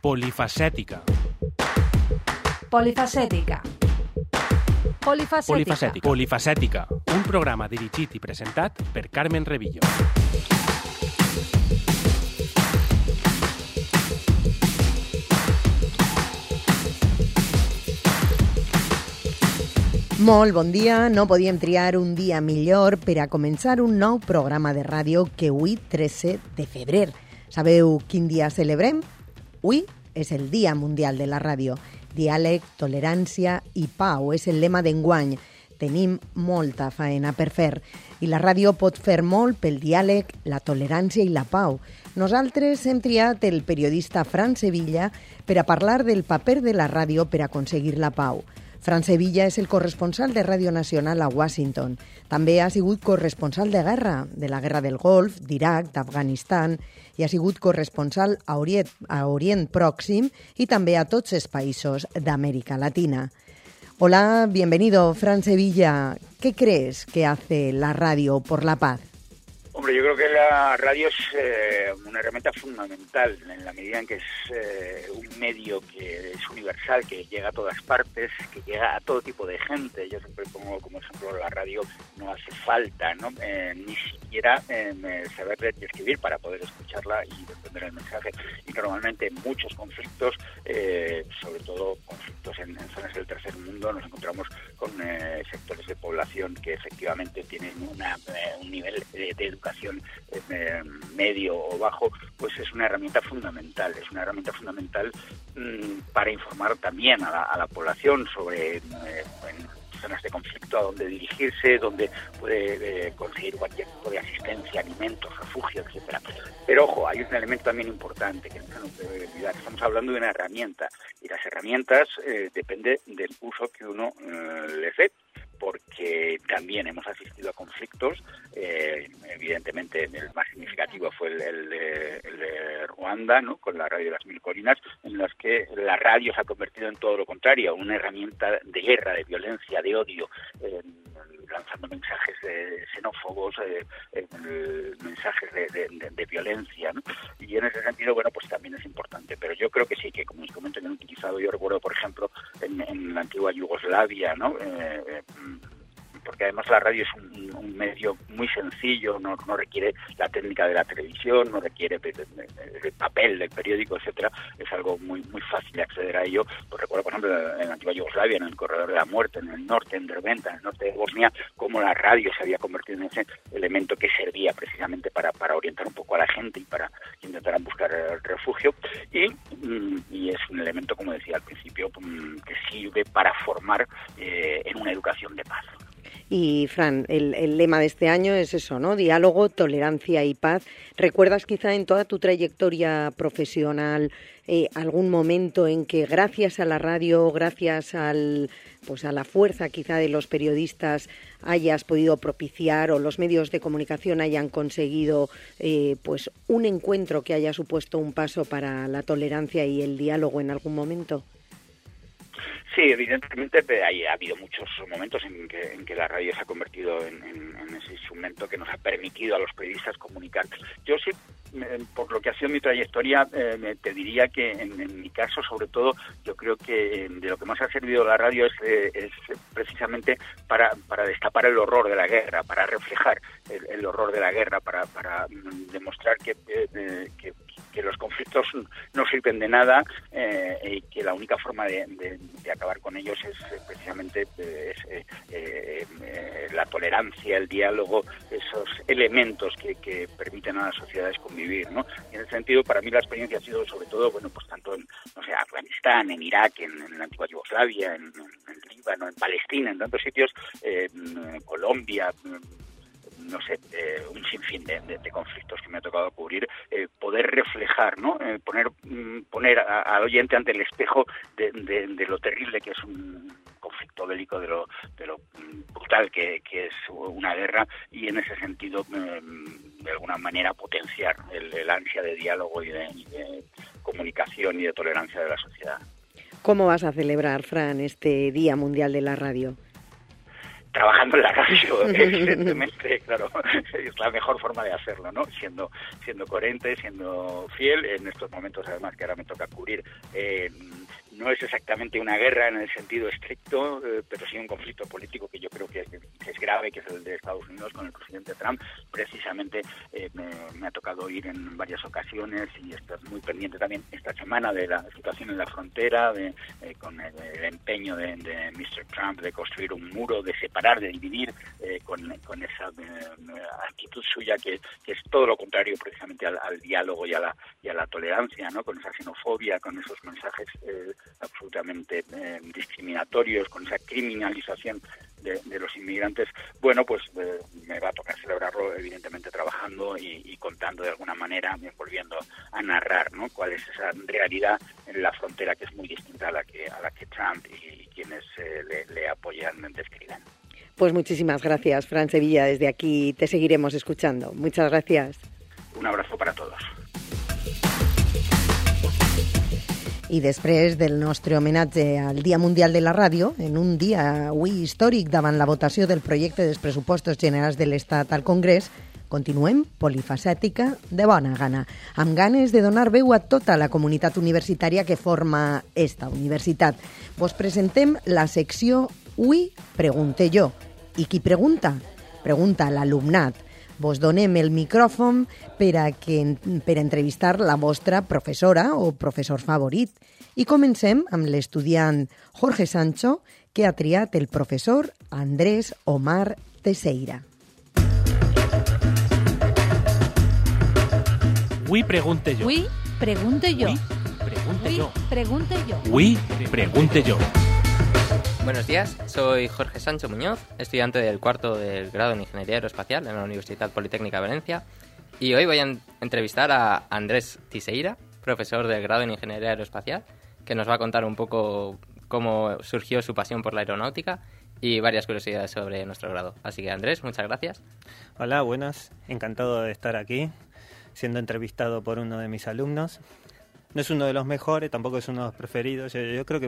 Polifacètica. Polifacètica. Polifacètica. Polifacètica. Un programa dirigit i presentat per Carmen Revillo. Molt bon dia, no podíem triar un dia millor per a començar un nou programa de ràdio que avui, 13 de febrer. Sabeu quin dia celebrem? Avui és el Dia Mundial de la Ràdio. Diàleg, tolerància i pau és el lema d'enguany. Tenim molta faena per fer i la ràdio pot fer molt pel diàleg, la tolerància i la pau. Nosaltres hem triat el periodista Fran Sevilla per a parlar del paper de la ràdio per aconseguir la pau. Fran Sevilla és el corresponsal de Ràdio Nacional a Washington. També ha sigut corresponsal de la Guerra del Golf, d'Iraq, d'Afganistan, i ha sigut corresponsal a Orient Pròxim i també a tots els països d'Amèrica Latina. Hola, bienvenido, Fran Sevilla. ¿Qué crees que hace la radio por la paz? Hombre, yo creo que la radio es una herramienta fundamental en la medida en que es un medio que es universal, que llega a todas partes, que llega a todo tipo de gente. Yo siempre pongo como ejemplo la radio, no hace falta, ¿no? Ni siquiera saber leer y escribir para poder escucharla y entender el mensaje. Y normalmente en muchos conflictos, sobre todo conflictos en zonas del tercer mundo, nos encontramos con sectores de población que efectivamente tienen un nivel de educación medio o bajo, pues es una herramienta fundamental. Es una herramienta fundamental para informar también a la población sobre en zonas de conflicto a dónde dirigirse, dónde puede conseguir cualquier tipo de asistencia, alimentos, refugio, etcétera. Pero ojo, hay un elemento también importante que no se nos debe olvidar. Estamos hablando de una herramienta y las herramientas depende del uso que uno les dé, porque también hemos asistido a conflictos, evidentemente el más significativo fue el de Ruanda, ¿no?, con la radio de las Mil Colinas, en las que la radio se ha convertido en todo lo contrario, una herramienta de guerra, de violencia, de odio, lanzando mensajes xenófobos, mensajes de violencia, ¿no? Y en ese sentido, bueno, pues también es importante. Pero yo creo que sí, que como instrumento que han utilizado, yo recuerdo, por ejemplo, en la antigua Yugoslavia, ¿no?, porque además la radio es un medio muy sencillo, no requiere la técnica de la televisión, no requiere el papel del periódico, etcétera. Es algo muy fácil de acceder a ello. Pues recuerdo, por ejemplo, en la antigua Yugoslavia, en el Corredor de la Muerte, en el norte, en Derventa, en el norte de Bosnia, cómo la radio se había convertido en ese elemento que servía precisamente para orientar un poco a la gente y para que intentaran buscar refugio. Y es un elemento, como decía al principio, que sirve para formar en una educación de paz. Y, Fran, el lema de este año es eso, ¿no? Diálogo, tolerancia y paz. ¿Recuerdas quizá en toda tu trayectoria profesional algún momento en que gracias a la radio, gracias a la fuerza quizá de los periodistas hayas podido propiciar o los medios de comunicación hayan conseguido pues un encuentro que haya supuesto un paso para la tolerancia y el diálogo en algún momento? Sí, evidentemente ha habido muchos momentos en que la radio se ha convertido en ese instrumento que nos ha permitido a los periodistas comunicar. Yo sí, por lo que ha sido mi trayectoria, te diría que en mi caso, sobre todo, yo creo que de lo que más ha servido la radio es precisamente para destapar el horror de la guerra, para reflejar el horror de la guerra, para demostrar que los conflictos no sirven de nada y que la única forma de acabar con ellos es precisamente la tolerancia, el diálogo, esos elementos que permiten a las sociedades convivir, ¿no? Y en ese sentido, para mí la experiencia ha sido sobre todo, bueno, pues tanto en, Afganistán, en Irak, en la antigua Yugoslavia, en Líbano, en Palestina, en tantos sitios, en Colombia, no sé, un sinfín de conflictos que me ha tocado cubrir, poder reflejar, ¿no? Poner al oyente ante el espejo de lo terrible que es un conflicto bélico, de lo brutal que es una guerra, y en ese sentido de alguna manera potenciar el ansia de diálogo y de comunicación y de tolerancia de la sociedad. ¿Cómo vas a celebrar, Fran, este Día Mundial de la Radio? trabajando en la radio, evidentemente, claro, es la mejor forma de hacerlo, ¿no? Siendo coherente, siendo fiel, en estos momentos además que ahora me toca cubrir, no es exactamente una guerra en el sentido estricto, pero sí un conflicto político que yo creo que es grave, que es el de Estados Unidos con el presidente Trump. Precisamente me ha tocado ir en varias ocasiones y estar muy pendiente también esta semana de la situación en la frontera, con el empeño de Mr. Trump de construir un muro, de separar, de dividir, con esa actitud suya que es todo lo contrario precisamente al diálogo y a la tolerancia, ¿no? Con esa xenofobia, con esos mensajes absolutamente discriminatorios, con esa criminalización de los inmigrantes. Bueno, pues me va a tocar celebrarlo, evidentemente trabajando y contando de alguna manera, volviendo a narrar, ¿no? Cuál es esa realidad en la frontera que es muy distinta a la que Trump y quienes le apoyan describen. Pues muchísimas gracias, Fran Sevilla. Desde aquí te seguiremos escuchando. Muchas gracias. Un abrazo para todos. I després del nostre homenatge al Dia Mundial de la Ràdio, en un dia avui històric davant la votació del projecte dels pressupostos generals de l'Estat al Congrés, continuem polifacètica de bona gana, amb ganes de donar veu a tota la comunitat universitària que forma esta universitat. Vos presentem la secció Ui, pregunte jo. I qui pregunta? Pregunta l'alumnat. Vos donem el micròfon per entrevistar la vostra professora o professor favorit. I comencem amb l'estudiant Jorge Sancho, que ha triat el professor Andrés Omar Teixeira. Ui, pregunte jo. Ui, pregunte jo. Ui, pregunte jo. Pregunte jo. Ui, pregunte jo. Buenos días, soy Jorge Sancho Muñoz, estudiante del cuarto del grado en Ingeniería Aeroespacial en la Universidad Politécnica de Valencia, y hoy voy a entrevistar a Andrés Teixeira, profesor del grado en Ingeniería Aeroespacial, que nos va a contar un poco cómo surgió su pasión por la aeronáutica y varias curiosidades sobre nuestro grado. Así que Andrés, muchas gracias. Hola, buenas, encantado de estar aquí, siendo entrevistado por uno de mis alumnos. No es uno de los mejores, tampoco es uno de los preferidos, yo creo que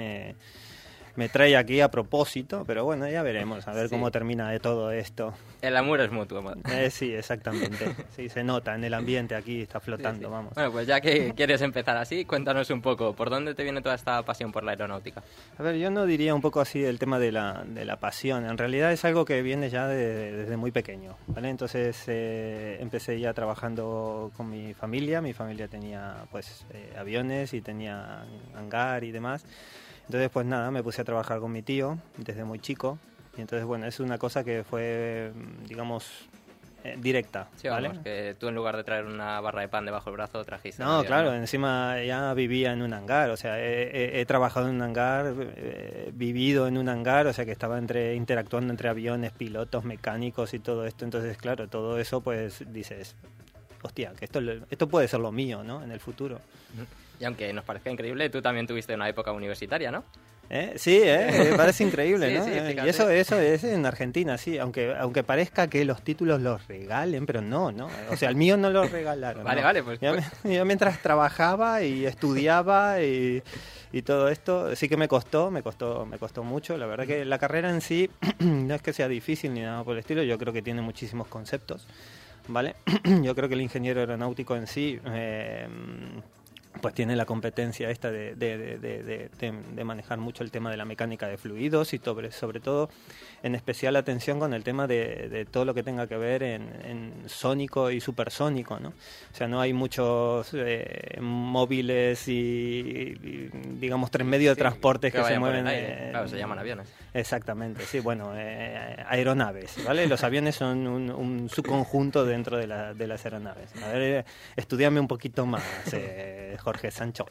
me trae aquí a propósito, pero bueno, ya veremos, a ver cómo termina de todo esto. El amor es mutuo. Sí, exactamente. Sí, se nota en el ambiente aquí, está flotando, vamos. Bueno, pues ya que quieres empezar así, cuéntanos un poco, ¿por dónde te viene toda esta pasión por la aeronáutica? A ver, yo no diría un poco así el tema de la pasión. En realidad es algo que viene ya desde muy pequeño, ¿vale? Entonces empecé ya trabajando con mi familia. Mi familia tenía pues aviones y tenía hangar y demás. Entonces, pues nada, me puse a trabajar con mi tío desde muy chico. Y entonces, bueno, es una cosa que fue, digamos, directa. Sí, ¿vale? Vamos, que tú en lugar de traer una barra de pan debajo del brazo, trajiste... No, claro, encima ya vivía en un hangar. O sea, he trabajado en un hangar, vivido en un hangar, o sea, que estaba interactuando entre aviones, pilotos, mecánicos y todo esto. Entonces, claro, todo eso, pues dices, hostia, que esto puede ser lo mío, ¿no? En el futuro. Y aunque nos parezca increíble, tú también tuviste una época universitaria, ¿no? Sí, me parece increíble, ¿no? Sí, y eso es en Argentina, sí, aunque parezca que los títulos los regalen, pero no. O sea, el mío no lo regalaron. Vale, pues... Yo mientras trabajaba y estudiaba y todo esto, sí que me costó mucho. La verdad que la carrera en sí no es que sea difícil ni nada por el estilo, yo creo que tiene muchísimos conceptos, ¿vale? Yo creo que el ingeniero aeronáutico en sí... pues tiene la competencia esta de manejar mucho el tema de la mecánica de fluidos y sobre todo en especial atención con el tema de todo lo que tenga que ver en sónico y supersónico, ¿no? O sea, no hay muchos móviles y digamos medios de transporte que se mueven. Claro, se llaman aviones. Exactamente, sí, bueno, aeronaves, ¿vale? Los aviones son un subconjunto dentro de las aeronaves. A ver, estudiame un poquito más, Jorge Sancho.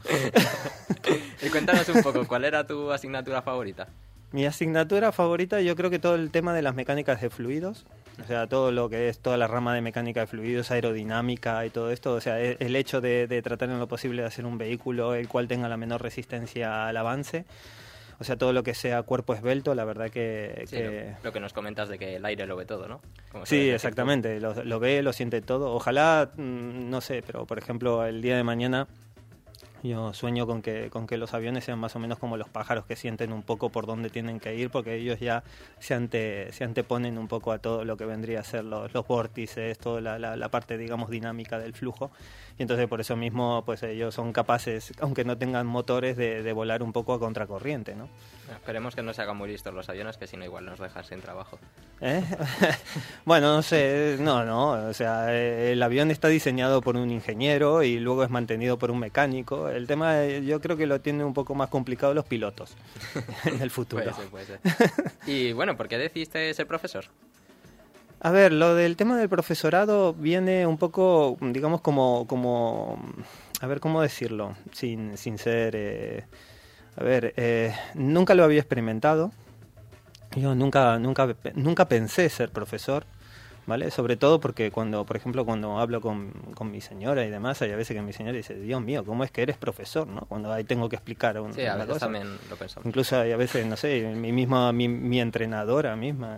Y cuéntanos un poco, ¿cuál era tu asignatura favorita? Mi asignatura favorita, yo creo que todo el tema de las mecánicas de fluidos, o sea, todo lo que es toda la rama de mecánica de fluidos, aerodinámica y todo esto, o sea, el hecho de tratar en lo posible de hacer un vehículo el cual tenga la menor resistencia al avance. O sea, todo lo que sea cuerpo esbelto, la verdad que... Sí, lo que nos comentas de que el aire lo ve todo, ¿no? Sí, exactamente, lo ve, lo siente todo. Ojalá, no sé, pero por ejemplo, el día de mañana Yo sueño con que los aviones sean más o menos como los pájaros, que sienten un poco por dónde tienen que ir, porque ellos ya se anteponen un poco a todo lo que vendría a ser los vórtices, toda la parte, digamos, dinámica del flujo. Y entonces por eso mismo pues ellos son capaces, aunque no tengan motores, de volar un poco a contracorriente, ¿no? Esperemos que no se hagan muy listos los aviones, que si no igual nos dejan sin trabajo. Bueno, no sé, no, o sea, el avión está diseñado por un ingeniero y luego es mantenido por un mecánico. El tema, yo creo que lo tienen un poco más complicado los pilotos en el futuro. Puede ser. Y bueno, ¿por qué decidiste ser profesor? A ver, lo del tema del profesorado viene un poco, digamos, como a ver, ¿cómo decirlo? Sin ser... nunca lo había experimentado. Yo nunca pensé ser profesor, ¿vale? Sobre todo porque por ejemplo, cuando hablo con mi señora y demás, hay a veces que mi señora dice, Dios mío, ¿cómo es que eres profesor, no? Cuando ahí tengo que explicar una cosa. Sí, a veces también lo pensamos. Incluso hay a veces, no sé, mi entrenadora misma,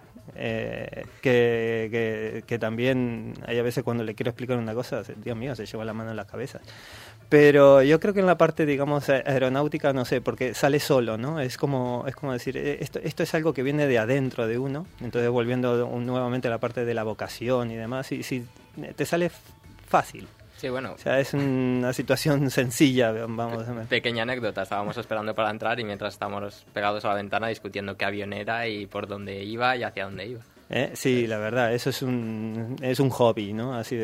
que también hay a veces cuando le quiero explicar una cosa, Dios mío, se lleva la mano en la cabeza. Pero yo creo que en la parte, digamos, aeronáutica, no sé, porque sale solo, ¿no? Es como decir, esto es algo que viene de adentro de uno. Entonces, volviendo nuevamente a la parte de la vocación y demás, y te sale fácil. Sí, bueno. O sea, es una situación sencilla, vamos a ver. Pequeña anécdota, estábamos esperando para entrar y mientras estábamos pegados a la ventana discutiendo qué avión era y por dónde iba y hacia dónde iba. Sí, la verdad, eso es un hobby, ¿no? Así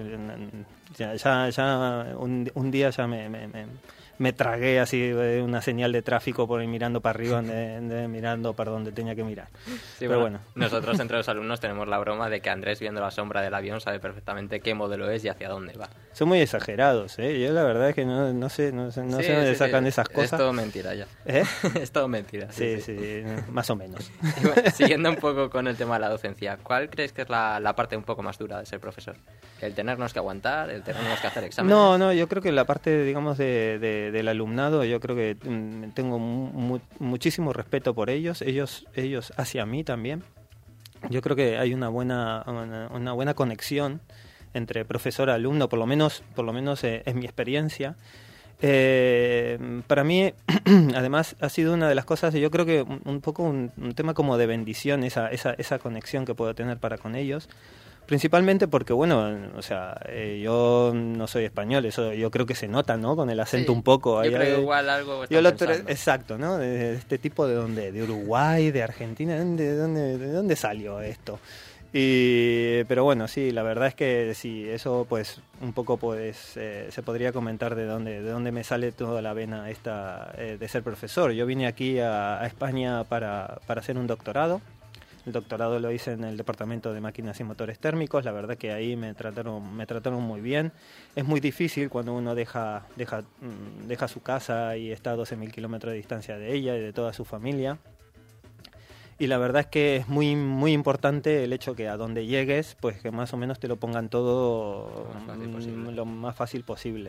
un día ya me tragué así una señal de tráfico por ir mirando para arriba, mirando para donde tenía que mirar. Sí, pero bueno. Nosotros entre los alumnos tenemos la broma de que Andrés, viendo la sombra del avión, sabe perfectamente qué modelo es y hacia dónde va. Son muy exagerados, ¿eh? Yo la verdad es que no sé dónde sacan esas cosas. Es todo mentira ya. Es todo mentira. Sí, más o menos. Y bueno, siguiendo un poco con el tema de la docencia, ¿cuál crees que es la parte un poco más dura de ser profesor? ¿El tenernos que aguantar? ¿El tenernos que hacer exámenes? No, yo creo que la parte, digamos, del alumnado, yo creo que tengo muchísimo respeto por ellos hacia mí también. Yo creo que hay una buena conexión entre profesor-alumno, por lo menos en mi experiencia. Para mí, además, ha sido una de las cosas, yo creo que un poco un tema como de bendición, esa conexión que puedo tener para con ellos. Principalmente porque, bueno, o sea, yo no soy español, eso yo creo que se nota, ¿no? Con el acento un poco. Yo creo que igual algo exacto, ¿no? De este tipo de Uruguay, de Argentina, ¿de dónde salió esto? Pero bueno, sí, la verdad es que sí, eso pues un poco pues se podría comentar de dónde me sale toda la vena esta de ser profesor. Yo vine aquí a España para hacer un doctorado. El doctorado lo hice en el departamento de máquinas y motores térmicos. La verdad que ahí me trataron muy bien. Es muy difícil cuando uno deja su casa y está a 12.000 kilómetros de distancia de ella y de toda su familia. Y la verdad es que es muy muy importante el hecho que a donde llegues, pues que más o menos te lo pongan todo lo más fácil posible.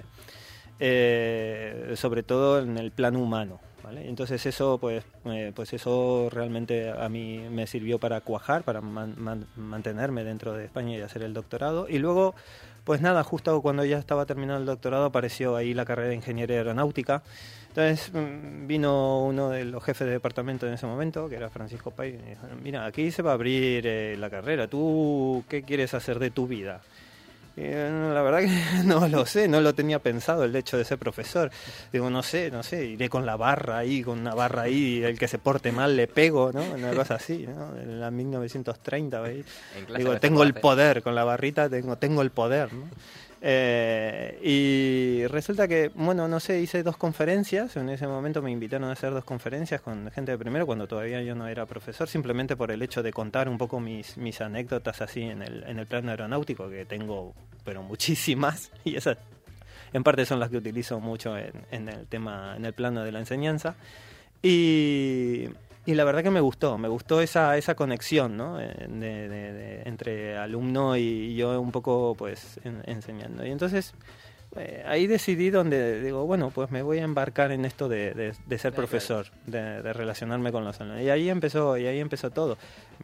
Sobre todo en el plano humano, ¿vale? Entonces eso pues eso realmente a mí me sirvió para cuajar, para mantenerme dentro de España y hacer el doctorado. Y luego pues nada, justo cuando ya estaba terminando el doctorado apareció ahí la carrera de ingeniería aeronáutica. Entonces vino uno de los jefes de departamento en ese momento, que era Francisco Pay, y me dijo, mira, aquí se va a abrir la carrera, ¿tú qué quieres hacer de tu vida? La verdad que no lo sé, no lo tenía pensado el hecho de ser profesor. Digo, no sé, iré con una barra ahí, y el que se porte mal le pego, ¿no? Una cosa así, ¿no? En la 1930, ¿veis? Digo, tengo el poder, con la barrita tengo el poder, ¿no? Y resulta que, bueno, no sé, hice 2 conferencias. En ese momento me invitaron a hacer 2 conferencias con gente de primero, cuando todavía yo no era profesor, simplemente por el hecho de contar un poco mis anécdotas así en el plano aeronáutico, que tengo pero muchísimas, y esas en parte son las que utilizo mucho en el plano de la enseñanza. Y la verdad que me gustó esa conexión, ¿no? Entre alumno y yo un poco pues enseñando. Y entonces ahí decidí donde digo, bueno, pues me voy a embarcar en esto de ser profesor, de relacionarme con los alumnos. Y ahí empezó todo.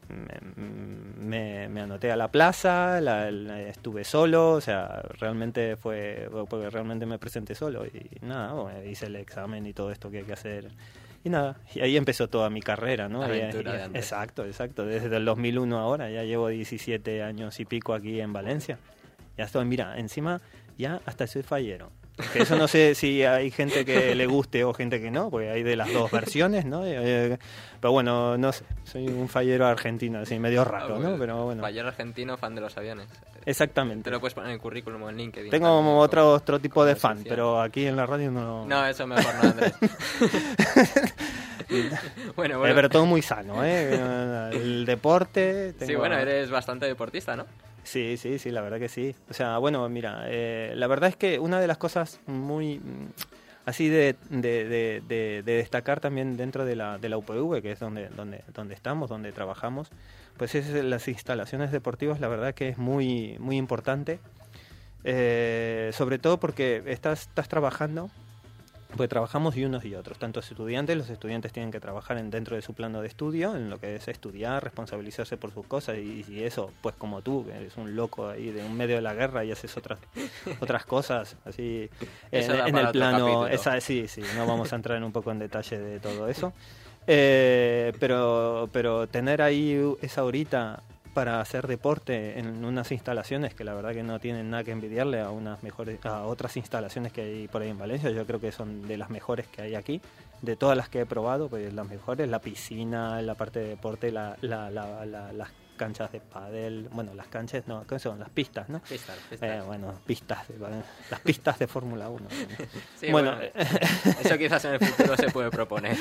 Me anoté a la plaza, estuve solo, o sea, realmente fue porque realmente me presenté solo y nada, bueno, hice el examen y todo esto que hay que hacer. Y nada, y ahí empezó toda mi carrera, ¿no? Exacto. Desde el 2001 ahora, ya llevo 17 años y pico aquí en Valencia. Ya estoy, mira, encima ya hasta soy fallero. Que eso no sé si hay gente que le guste o gente que no, porque hay de las dos versiones, ¿no? Pero bueno, no sé, soy un fallero argentino, así medio raro, ¿no? Pero bueno. Fallero argentino, fan de los aviones. Exactamente. Te lo puedes poner en el currículum o en LinkedIn. Tengo como otro tipo de fan, pero aquí en la radio no... No, eso mejor no, Andrés. bueno. Pero todo muy sano, ¿eh? El deporte... Sí, bueno, eres bastante deportista, ¿no? Sí, la verdad que sí. O sea, bueno, mira, la verdad es que una de las cosas muy así de destacar también dentro de la UPV, que es donde estamos, donde trabajamos, pues es las instalaciones deportivas. La verdad que es muy muy importante, sobre todo porque estás trabajando. Pues trabajamos y unos y otros, tanto los estudiantes tienen que trabajar dentro de su plano de estudio, en lo que es estudiar, responsabilizarse por sus cosas, y eso, pues como tú, que eres un loco ahí de un medio de la guerra y haces otras cosas, así, en el plano, sí, no vamos a entrar un poco en detalle de todo eso, pero tener ahí esa horita para hacer deporte en unas instalaciones que la verdad que no tienen nada que envidiarle a otras instalaciones que hay por ahí en Valencia. Yo creo que son de las mejores que hay aquí, de todas las que he probado, pues las mejores, la piscina, la parte de deporte, las canchas de pádel, bueno, las canchas, no, ¿qué son? Las pistas, ¿no? Pistas. Las pistas de Fórmula 1. Sí, bueno, eso quizás en el futuro se puede proponer.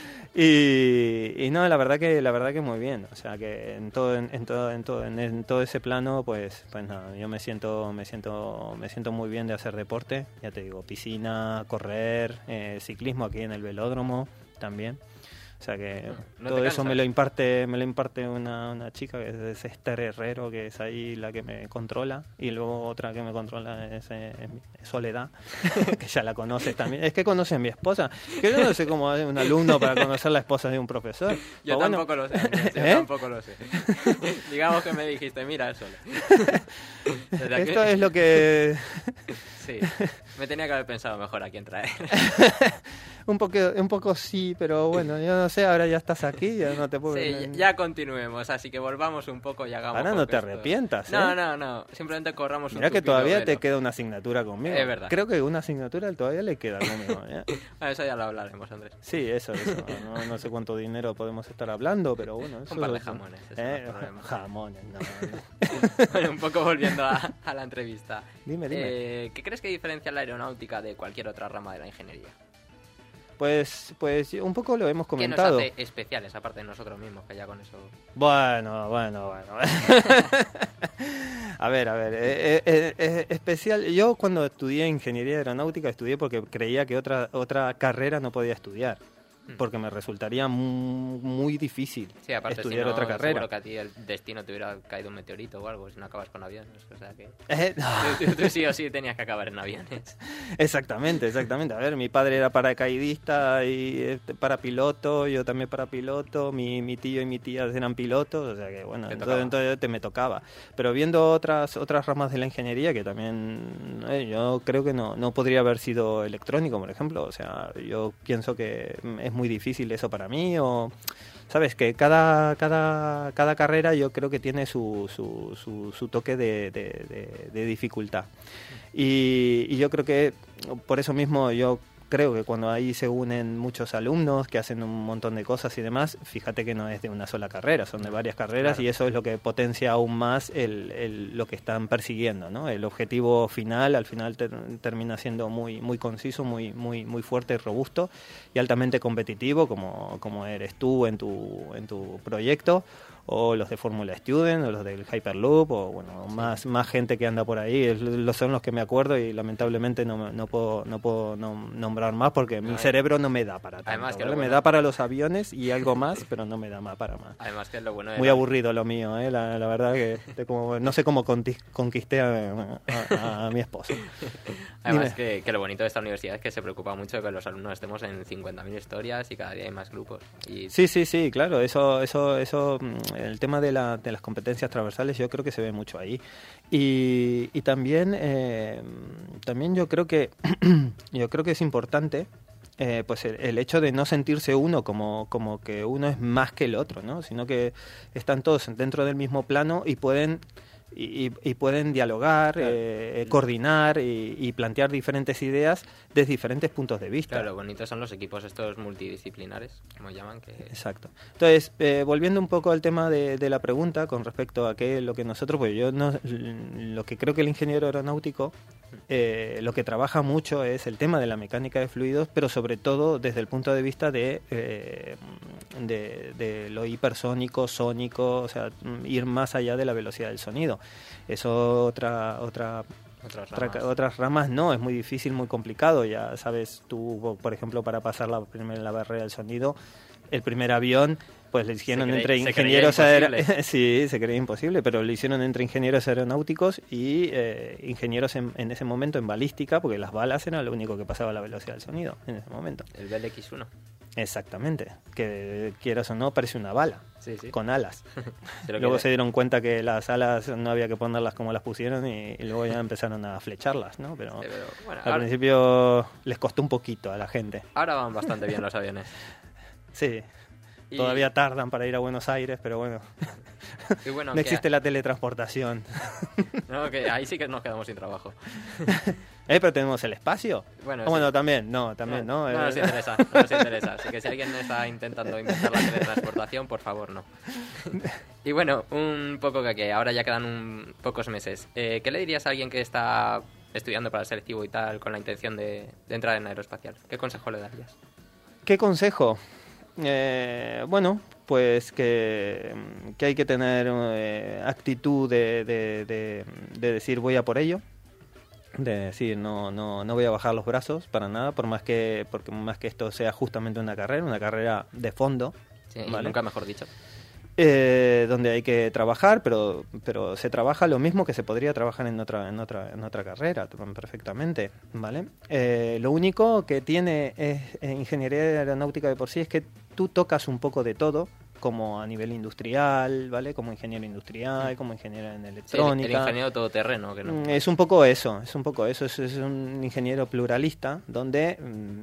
Y no, la verdad que muy bien, o sea, que en todo ese plano, pues nada, yo me siento muy bien de hacer deporte, ya te digo, piscina, correr, ciclismo aquí en el velódromo también. O sea que todo eso me lo imparte una chica que es Esther Herrero, que es ahí la que me controla, y luego otra que me controla es Soledad, que ya la conoces también. Es que conoce a mi esposa, que yo no sé cómo es un alumno para conocer la esposa de un profesor. Yo tampoco lo sé. Tampoco lo sé. Digamos que me dijiste, mira, Sole. Esto es lo que... Sí, me tenía que haber pensado mejor a quién traer. Un poco sí, pero bueno, yo no sé, ahora ya estás aquí, ya no te puedo... Sí, ya continuemos, así que volvamos un poco y hagamos... Ahora no te arrepientas, ¿eh? No, simplemente corramos un Mira que todavía velo. te queda una asignatura conmigo. Es verdad. Creo que una asignatura todavía le queda conmigo, ¿eh? Eso ya lo hablaremos, Andrés. Sí, eso. No sé cuánto dinero podemos estar hablando, pero bueno... Eso, un par de jamones, eso no es problema. Jamones, no. Bueno, un poco volviendo a la entrevista. Dime. ¿Qué crees que diferencia la aeronáutica de cualquier otra rama de la ingeniería? Pues un poco lo hemos comentado. ¿Qué nos hace especiales, aparte de nosotros mismos, que ya con eso... Bueno. A ver, especial. Yo cuando estudié ingeniería aeronáutica estudié porque creía que otra carrera no podía estudiar. Porque me resultaría muy difícil estudiar otra carrera. Seguro que a ti el destino te hubiera caído un meteorito o algo si no acabas con aviones. O sea que tú sí o sí tenías que acabar en aviones. Exactamente. A ver, mi padre era paracaidista y parapiloto, yo también parapiloto, mi tío y mi tía eran pilotos, o sea que bueno, entonces me tocaba. Pero viendo otras ramas de la ingeniería que también yo creo que no podría haber sido electrónico, por ejemplo. O sea, yo pienso que es muy difícil eso para mí, o sabes que cada carrera yo creo que tiene su toque de dificultad, y yo creo que por eso mismo yo creo que cuando ahí se unen muchos alumnos que hacen un montón de cosas y demás, fíjate que no es de una sola carrera, son de varias carreras, claro. Y eso es lo que potencia aún más lo que están persiguiendo, ¿no? El objetivo final, al final termina siendo muy conciso, muy fuerte y robusto y altamente competitivo, como eres tú en tu proyecto, o los de Fórmula Student, o los del Hyperloop, o bueno, más gente que anda por ahí. Son los que me acuerdo y lamentablemente no puedo nombrar más porque mi cerebro no me da para tanto. Además, ¿vale? Me da para los aviones y algo más, pero no me da más para más. Además que es lo bueno de Muy aburrido lo mío, la verdad que no sé cómo conquisté a mi esposo. Además que lo bonito de esta universidad es que se preocupa mucho de que los alumnos estemos en 50.000 historias y cada día hay más grupos. Y... Sí, claro, eso el tema de las competencias transversales yo creo que se ve mucho ahí. Y también yo creo que es importante pues el hecho de no sentirse uno como que uno es más que el otro, ¿no? Sino que están todos dentro del mismo plano y pueden dialogar, claro. Coordinar y plantear diferentes ideas desde diferentes puntos de vista. Claro, lo bonito son los equipos estos multidisciplinares, como llaman. Exacto. Entonces, volviendo un poco al tema de la pregunta con respecto a lo que nosotros, pues lo que creo que el ingeniero aeronáutico lo que trabaja mucho es el tema de la mecánica de fluidos, pero sobre todo desde el punto de vista de lo hipersónico, sónico, o sea, ir más allá de la velocidad del sonido. Eso otras ramas no, es muy difícil, muy complicado. Ya sabes, tú, por ejemplo, para pasar la barrera del sonido, el primer avión, pues le hicieron entre ingenieros sí, se creía imposible, pero lo hicieron entre ingenieros aeronáuticos y ingenieros en ese momento en balística, porque las balas eran lo único que pasaba la velocidad del sonido en ese momento. El BLX-1. Exactamente, que quieras o no parece una bala, sí. Con alas. Luego se dieron cuenta que las alas no había que ponerlas como las pusieron y luego ya empezaron a flecharlas, ¿no? Pero bueno, al principio les costó un poquito a la gente. Ahora van bastante bien los aviones. Sí. Todavía tardan para ir a Buenos Aires, pero bueno, no existe la teletransportación. No, que ahí sí que nos quedamos sin trabajo. Pero tenemos el espacio. Bueno, también, no. No nos interesa. Así que si alguien está intentando inventar la teletransportación, por favor, no. Y bueno, un poco que ahora ya quedan pocos meses. ¿Qué le dirías a alguien que está estudiando para el selectivo y tal, con la intención de entrar en aeroespacial? ¿Qué consejo le darías? ¿Qué consejo? Bueno, pues que hay que tener actitud de decir voy a por ello, de decir no voy a bajar los brazos para nada, porque más que esto sea justamente una carrera de fondo, sí, ¿vale? Nunca mejor dicho. Donde hay que trabajar, pero se trabaja lo mismo que se podría trabajar en otra carrera perfectamente, ¿vale? Lo único que tiene ingeniería aeronáutica de por sí es que tú tocas un poco de todo, como a nivel industrial, ¿vale? Como ingeniero industrial, como ingeniero en electrónica. Sí, el ingeniero todoterreno. Que no... Es un poco eso, es un ingeniero pluralista donde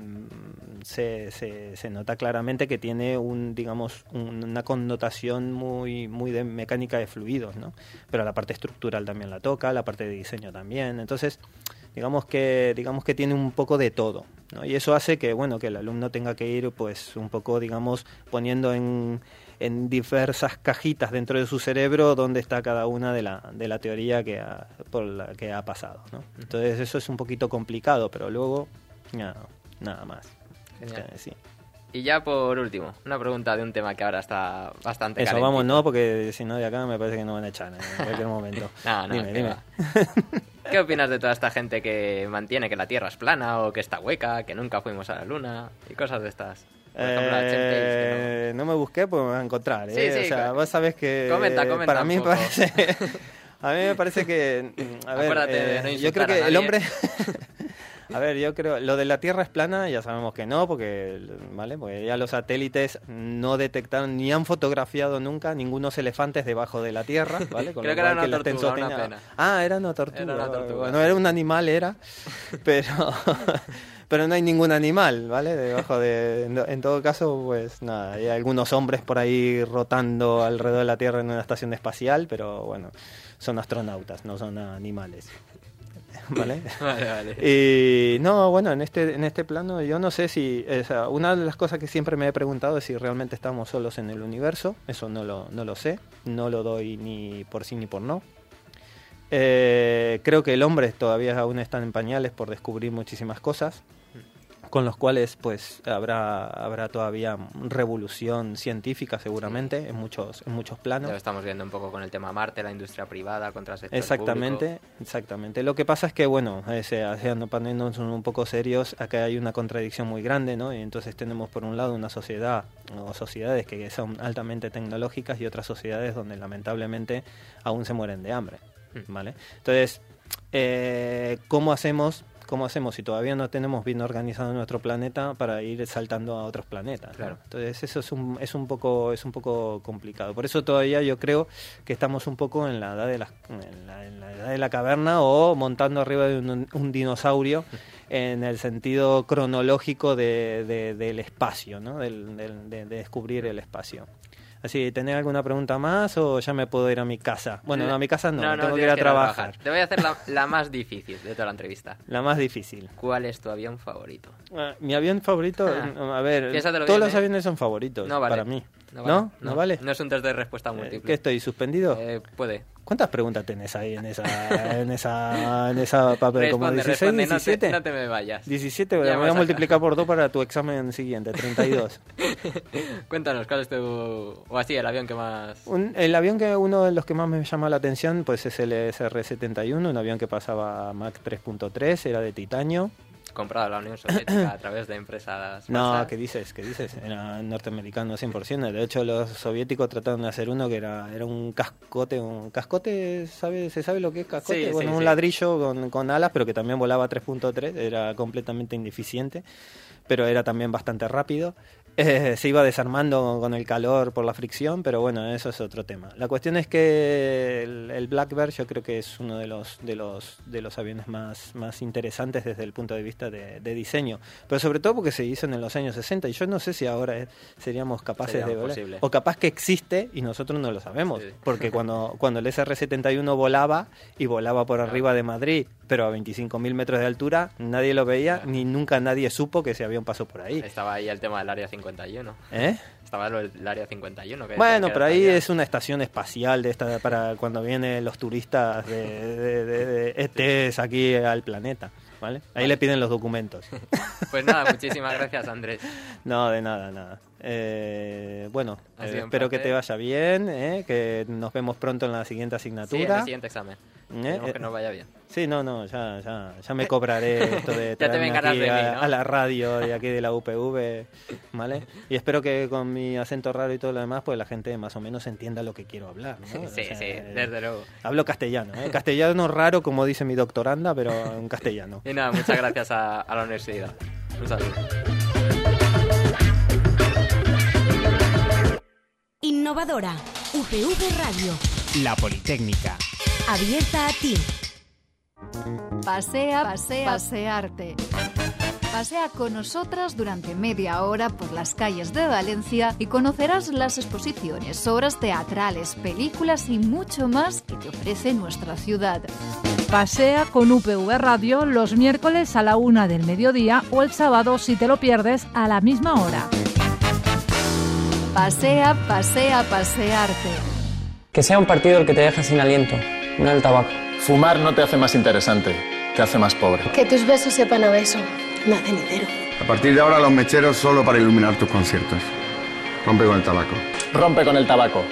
se nota claramente que tiene una connotación muy de mecánica de fluidos, ¿no? Pero la parte estructural también la toca, la parte de diseño también, entonces digamos que tiene un poco de todo, ¿no? Y eso hace que el alumno tenga que ir pues un poco, poniendo en diversas cajitas dentro de su cerebro donde está cada una de la teoría por la que ha pasado, ¿no? Entonces eso es un poquito complicado, pero luego nada más. Genial. Sí. Y ya por último, una pregunta de un tema que ahora está bastante eso, calentito. vamos, no, porque si no de acá me parece que no van a echar en cualquier momento. Dime. ¿Qué opinas de toda esta gente que mantiene que la Tierra es plana o que está hueca, que nunca fuimos a la Luna y cosas de estas? Por ejemplo, la Chemtrails, no me busqué porque me vas a encontrar, Sí, o sea, vos sabés que comenta para mí un poco. a mí me parece que Acuérdate de no yo creo insultar que a nadie. el hombre yo creo, lo de la Tierra es plana ya sabemos que no, porque ya los satélites no detectaron ni han fotografiado nunca ningunos elefantes debajo de la Tierra, ¿vale? Creo que era una tortuga, una pena. Era una tortuga. Era una tortuga. Bueno, era un animal, pero no hay ningún animal, ¿vale? Debajo en todo caso, pues nada, hay algunos hombres por ahí rotando alrededor de la Tierra en una estación espacial, pero bueno, son astronautas, no son animales. ¿Vale? Vale. Y no, en este plano yo no sé si, una de las cosas que siempre me he preguntado es si realmente estamos solos en el universo. Eso no lo sé, no lo doy ni por sí ni por no. Creo que el hombre todavía aún está en pañales por descubrir muchísimas cosas, con los cuales pues habrá todavía revolución científica seguramente en muchos planos. Ya lo estamos viendo un poco con el tema Marte, la industria privada contra el sector Exactamente. Lo que pasa es que, bueno, poniéndonos un poco serios, acá hay una contradicción muy grande, ¿no? Y entonces tenemos por un lado una sociedad o sociedades que son altamente tecnológicas y otras sociedades donde lamentablemente aún se mueren de hambre, ¿vale? Entonces, ¿cómo hacemos si todavía no tenemos bien organizado nuestro planeta para ir saltando a otros planetas, ¿no? Claro. Entonces eso es un poco complicado. Por eso todavía yo creo que estamos un poco en la edad de la edad de la caverna o montando arriba de un dinosaurio en el sentido cronológico del espacio, ¿no? De descubrir el espacio. Así, ¿tenés alguna pregunta más o ya me puedo ir a mi casa? Bueno, no, a mi casa no tengo que ir a trabajar. Te voy a hacer la más difícil de toda la entrevista. La más difícil. ¿Cuál es tu avión favorito? Mi avión favorito, a ver, Piénsatelo todos bien, los aviones son favoritos no vale. para mí. ¿No vale? No es un test de respuesta múltiple. ¿Qué estoy, suspendido? Puede. ¿Cuántas preguntas tenés ahí en esa papel? ¿Como 16, responde, 17? No te me vayas. 17, Ya me voy a vas multiplicar por 2 para tu examen siguiente, 32. Cuéntanos, ¿cuál es tu... o así, el avión que más... El avión uno de los que más me llama la atención pues es el SR-71, un avión que pasaba Mach 3.3, era de titanio. Comprado a la Unión Soviética a través de empresas... No, falsas. ¿qué dices? Era norteamericano 100%. De hecho, los soviéticos trataron de hacer uno que era un cascote. ¿Un cascote? ¿Se sabe lo que es cascote? Sí, bueno, sí, un sí. ladrillo con alas, pero que también volaba a 3.3. Era completamente ineficiente, pero era también bastante rápido. Se iba desarmando con el calor por la fricción, pero bueno, eso es otro tema. La cuestión es que el Blackbird yo creo que es uno de los aviones más interesantes desde el punto de vista de diseño, pero sobre todo porque se hizo en los años 60 y yo no sé si ahora seríamos capaces Sería de volar, posible. o capaz que existe y nosotros no lo sabemos, Sí. porque cuando el SR-71 volaba por arriba de Madrid, pero a 25.000 metros de altura, nadie lo veía, ni nunca nadie supo que ese avión pasó por ahí. Estaba ahí el tema del Área 51. ¿Eh? Estaba el Área 51. Que Bueno, que pero ahí todavía- es una estación espacial de esta para cuando vienen los turistas de ETs aquí al planeta, ¿vale? Ahí le piden los documentos. Pues nada, muchísimas gracias, Andrés. No, de nada. Bueno, Ha sido un espero que placer. te vaya bien, que nos vemos pronto en la siguiente Sí, en asignatura. el siguiente examen. Esperemos que nos vaya bien. Sí, ya me cobraré esto de Ya te traerme vengarás aquí de mí, ¿no? a la radio de aquí de la UPV, ¿vale? Y espero que con mi acento raro y todo lo demás, pues la gente más o menos entienda lo que quiero hablar, ¿no? Sí, O sea, desde luego. Hablo castellano, castellano raro como dice mi doctoranda, pero en castellano. Y nada, muchas gracias a la universidad. Un saludo. Innovadora. UPV Radio. La Politécnica. Abierta a ti. Pasearte. Pasea con nosotras durante media hora por las calles de Valencia y conocerás las exposiciones, obras teatrales, películas y mucho más que te ofrece nuestra ciudad. Pasea con UPV Radio los miércoles a la 1 del mediodía o el sábado, si te lo pierdes, a la misma hora. Pasearte. Que sea un partido el que te deja sin aliento, no el tabaco. Fumar no te hace más interesante, te hace más pobre. Que tus besos sepan a beso, no a cenitero. A partir de ahora los mecheros solo para iluminar tus conciertos. Rompe con el tabaco. Rompe con el tabaco.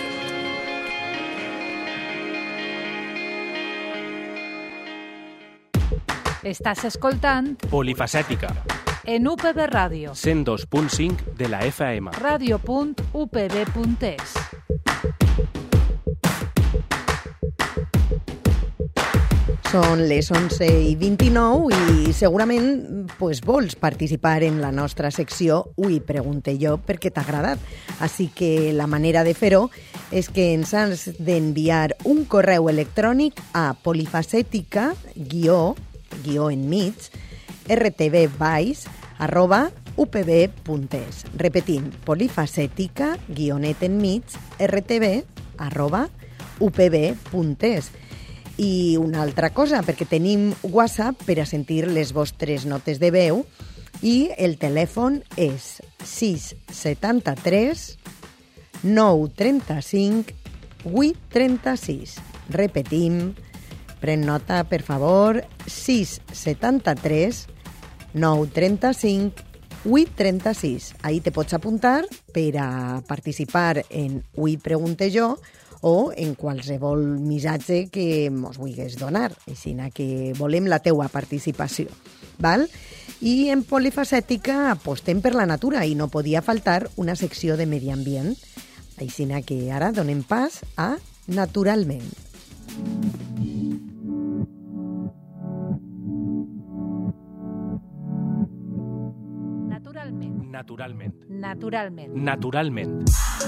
Estàs escoltant Polifacètica, en UPV Ràdio. 102.5 de la FM. Radio.upv.es. Són les 11:29 i segurament pues, vols participar en la nostra secció Ui, pregunte jo, perquè t'ha agradat. Així que la manera de fer-ho és que ens has d'enviar un correu electrònic a polifacètica enmig rtvbaix@upv.es. Repetim, polifacètica enmig rtv@upv.es. I una altra cosa, perquè tenim WhatsApp per a sentir les vostres notes de veu i el telèfon és 673 935 836. Repetim, pren nota, per favor, 673 935 836. Ahí te pots apuntar per a participar en Ui Pregunte Jo o en qualsevol missatge que mos vulguis donar. Així que volem la teua participació. Val? I en Polifacètica apostem per la natura i no podia faltar una secció de medi ambient. Així que ara donem pas a Naturalment. Naturalment.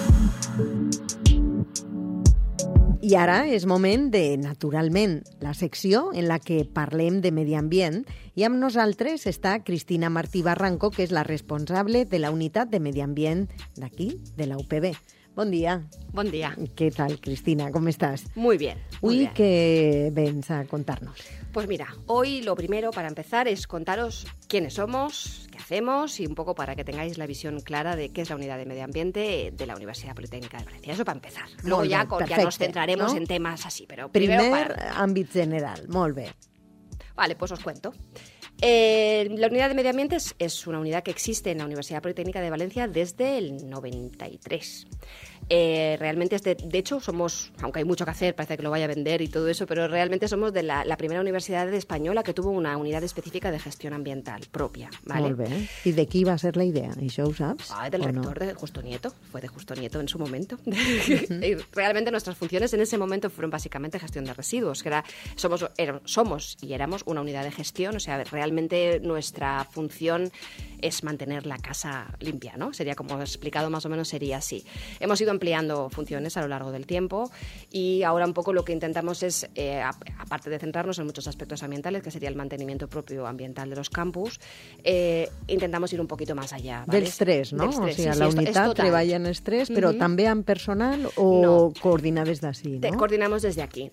I ara és moment de Naturalment, la secció en la que parlem de medi ambient, i amb nosaltres està Cristina Martí Barranco, que és la responsable de la unitat de medi ambient d'aquí, de la UPB. Bon dia. Bon dia. ¿Qué tal, Cristina? ¿Cómo estás? Muy bien. Uy, ¿qué vens a contarnos? Pues mira, hoy lo primero para empezar es contaros quiénes somos, qué hacemos y un poco para que tengáis la visión clara de qué es la unidad de medio ambiente de la Universidad Politécnica de Valencia. Eso para empezar. Luego ya nos centraremos, ¿no?, en temas así, pero primer ámbit general. Molt bé. Vale, pues os cuento. La unidad de medio ambiente es una unidad que existe en la Universidad Politécnica de Valencia desde el 93. Realmente, de hecho, somos, aunque hay mucho que hacer, parece que lo vaya a vender y todo eso, pero realmente somos de la primera universidad española que tuvo una unidad específica de gestión ambiental propia. ¿Vale? Molt bé. ¿Y de qui va a ser la idea? ¿Això ho saps? Del rector, no? De Justo Nieto. Fue de Justo Nieto en su momento. Y realmente nuestras funciones en ese momento fueron básicamente gestión de residuos, que somos y éramos una unidad de gestión, o sea, realmente nuestra función es mantener la casa limpia, ¿no? Sería como explicado, más o menos sería así. Hemos ido ampliando funciones a lo largo del tiempo y ahora un poco lo que intentamos es, aparte de centrarnos en muchos aspectos ambientales, que sería el mantenimiento propio ambiental de los campus, intentamos ir un poquito más allá. ¿Vale? Dels tres, no? Dels tres, o sigui, la unitat treballa en els tres, però també amb personal o no, coordina des d'ací, no? Coordinamos desde aquí.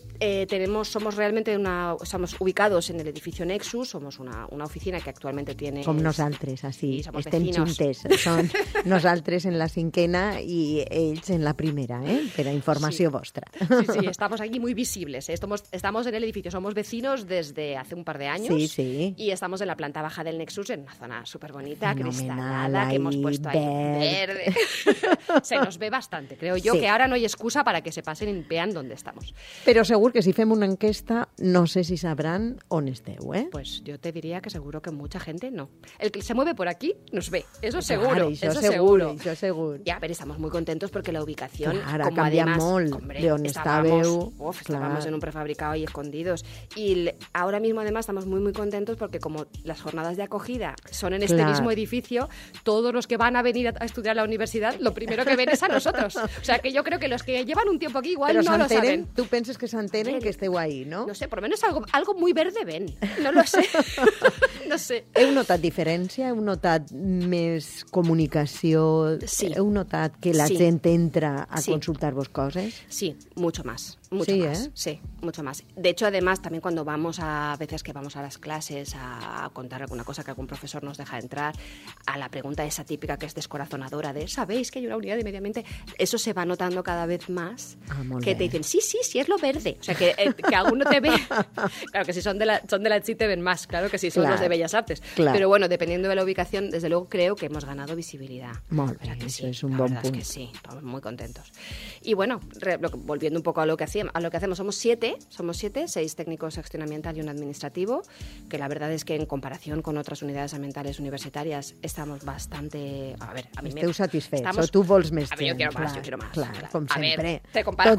Somos ubicados en el edificio Nexus, somos una oficina que actualmente tiene... Som nosaltres, així, estem vecinos. xuntes. Són nosaltres en la cinquena i ells en la primera, per a informació vostra. Sí, estamos aquí muy visibles. Estamos en el edificio, somos vecinos desde hace un par de años. Sí. Y estamos en la planta baja del Nexus, en una zona súper bonita, cristalada, que hemos puesto ahí verde. Se nos ve bastante, creo yo, que ahora no hay excusa para que se pasen y vean dónde estamos. Però segur que si fem una enquesta, no sé si sabran on esteu, Pues yo te diría que seguro que mucha gente no. El que se mueve por aquí nos ve, eso seguro. Claro, eso seguro. Ya, pero estamos muy contentos porque la ubicación, claro, como canvia además, molt, de on estàveu. Estábamos en un prefabricado ahí escondidos. Y ahora mismo además estamos muy muy contentos porque como las jornadas de acogida son en este mismo edificio, todos los que van a venir a estudiar a la universidad, lo primero que ven es a nosotros. O sea que yo creo que los que llevan un tiempo aquí igual no lo saben. Tu penses que s'entenen que esteu ahí, no? No sé, por lo menos algo muy verde ven. No lo sé. No sé. Heu notat diferència? Heu notat més comunicació? Sí. Heu notat que la gent entra a consultar-vos coses? Sí, mucho más. Mucho más. Sí, mucho más. De hecho, además, también cuando vamos a veces que vamos a las clases a contar alguna cosa que algún profesor nos deja entrar, a la pregunta esa típica que es descorazonadora de ¿sabéis que hay una unidad de medio ambiente? Eso se va notando cada vez más. Que te dicen, sí, es lo verde. O sea, que alguno te ve. Claro que si son de la CSIC te ven más, claro que sí, son los de Bellas Artes. Claro. Pero bueno, dependiendo de la ubicación, desde luego creo que hemos ganado visibilidad. Molt bé, eso es un bon punt. Es que sí, estamos muy contentos. Y bueno, volviendo un poco a lo que hacemos, somos 7, 6 técnicos de gestión ambiental y un administrativo, que la verdad es que en comparación con otras unidades ambientales universitarias estamos bastante... A ver, a mí Esteu satisfets, o tu vols més? A ver, yo quiero más. Claro, com a sempre. Ver, te comparas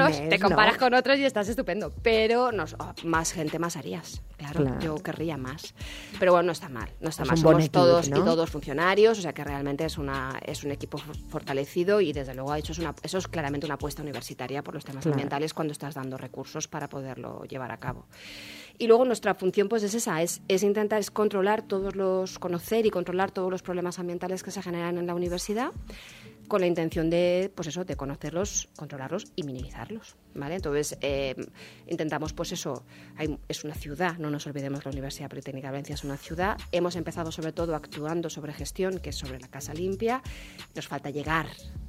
con otros y estás estupendo, pero más gente, más harías. Claro, yo querría más. Pero bueno, no está mal, Somos todos y todos funcionarios, o sea que realmente es un equipo fortalecido y desde luego eso es claramente una apuesta universitaria por los temas ambientales cuando estás dando recursos para poderlo llevar a cabo. Y luego nuestra función pues es esa, es intentar conocer y controlar todos los problemas ambientales que se generan en la universidad, con la intención de, pues eso, de conocerlos, controlarlos y minimizarlos, ¿vale? Entonces, intentamos, pues eso, es una ciudad, no nos olvidemos, la Universidad Politécnica de Valencia es una ciudad. Hemos empezado sobre todo actuando sobre gestión, que es sobre la casa limpia. Nos falta llegar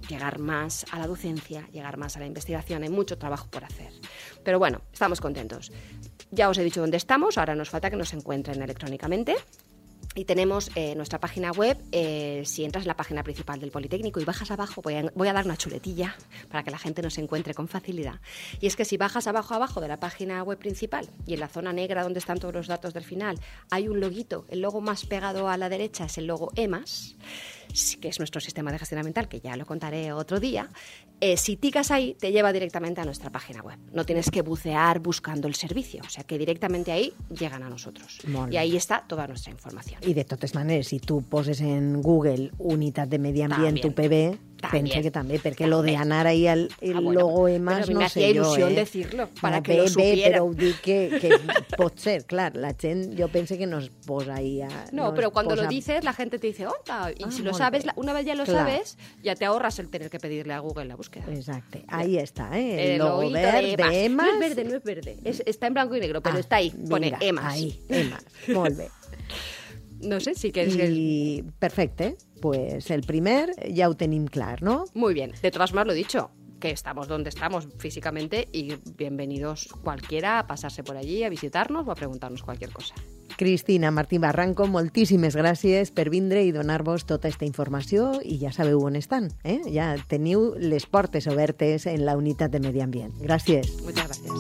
más a la docencia, llegar más a la investigación, hay mucho trabajo por hacer. Pero bueno, estamos contentos. Ya os he dicho dónde estamos, ahora nos falta que nos encuentren electrónicamente. Y tenemos nuestra página web, si entras en la página principal del Politécnico y bajas abajo, voy a dar una chuletilla para que la gente nos encuentre con facilidad. Y es que si bajas abajo de la página web principal y en la zona negra donde están todos los datos del final hay un loguito, el logo más pegado a la derecha es el logo EMAS, que es nuestro sistema de gestión ambiental, que ya lo contaré otro día. Si ticas ahí, te lleva directamente a nuestra página web. No tienes que bucear buscando el servicio, o sea que directamente ahí llegan a nosotros. Y ahí está toda nuestra información. I de totes maneres, si tu poses en Google Unitat de Medi Ambient UPB, pense que també, perquè lo de anar ahí al logo EMAS, no sé jo. Me hacía ilusión decirlo, para que lo supiera. Però ho dic que pot ser, clar, la gent, jo pense que no es posa ahí No, pero cuando lo dices, la gente te dice, ¡onda! Y si lo sabes, una vez ya lo sabes, ya te ahorras el tener que pedirle a Google la búsqueda. Exacto, ahí está, el logo verde de EMAS. No es verde, está en blanco y negro, pero está ahí, pone EMAS. Ahí, EMAS, molt bé. No sé si quieres... Y perfecte, pues el primer ya ho tenim clar, ¿no? Muy bien, de todas maneras lo he dicho, que estamos donde estamos físicamente y bienvenidos cualquiera a pasarse por allí, a visitarnos o a preguntarnos cualquier cosa. Cristina Martín Barranco, moltíssimes gràcies per vindre i donar-vos tota aquesta informació i ja sabeu on estan, ja teniu les portes obertes en la Unitat de Medi Ambient. Gràcies. Muchas gracias.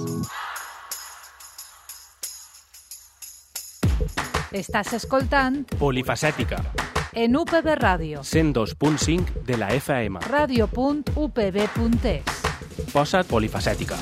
Estàs escoltant Polifacètica en UPB Ràdio 102.5 de la FM. Radio.upb.es. Posa't polifacètica.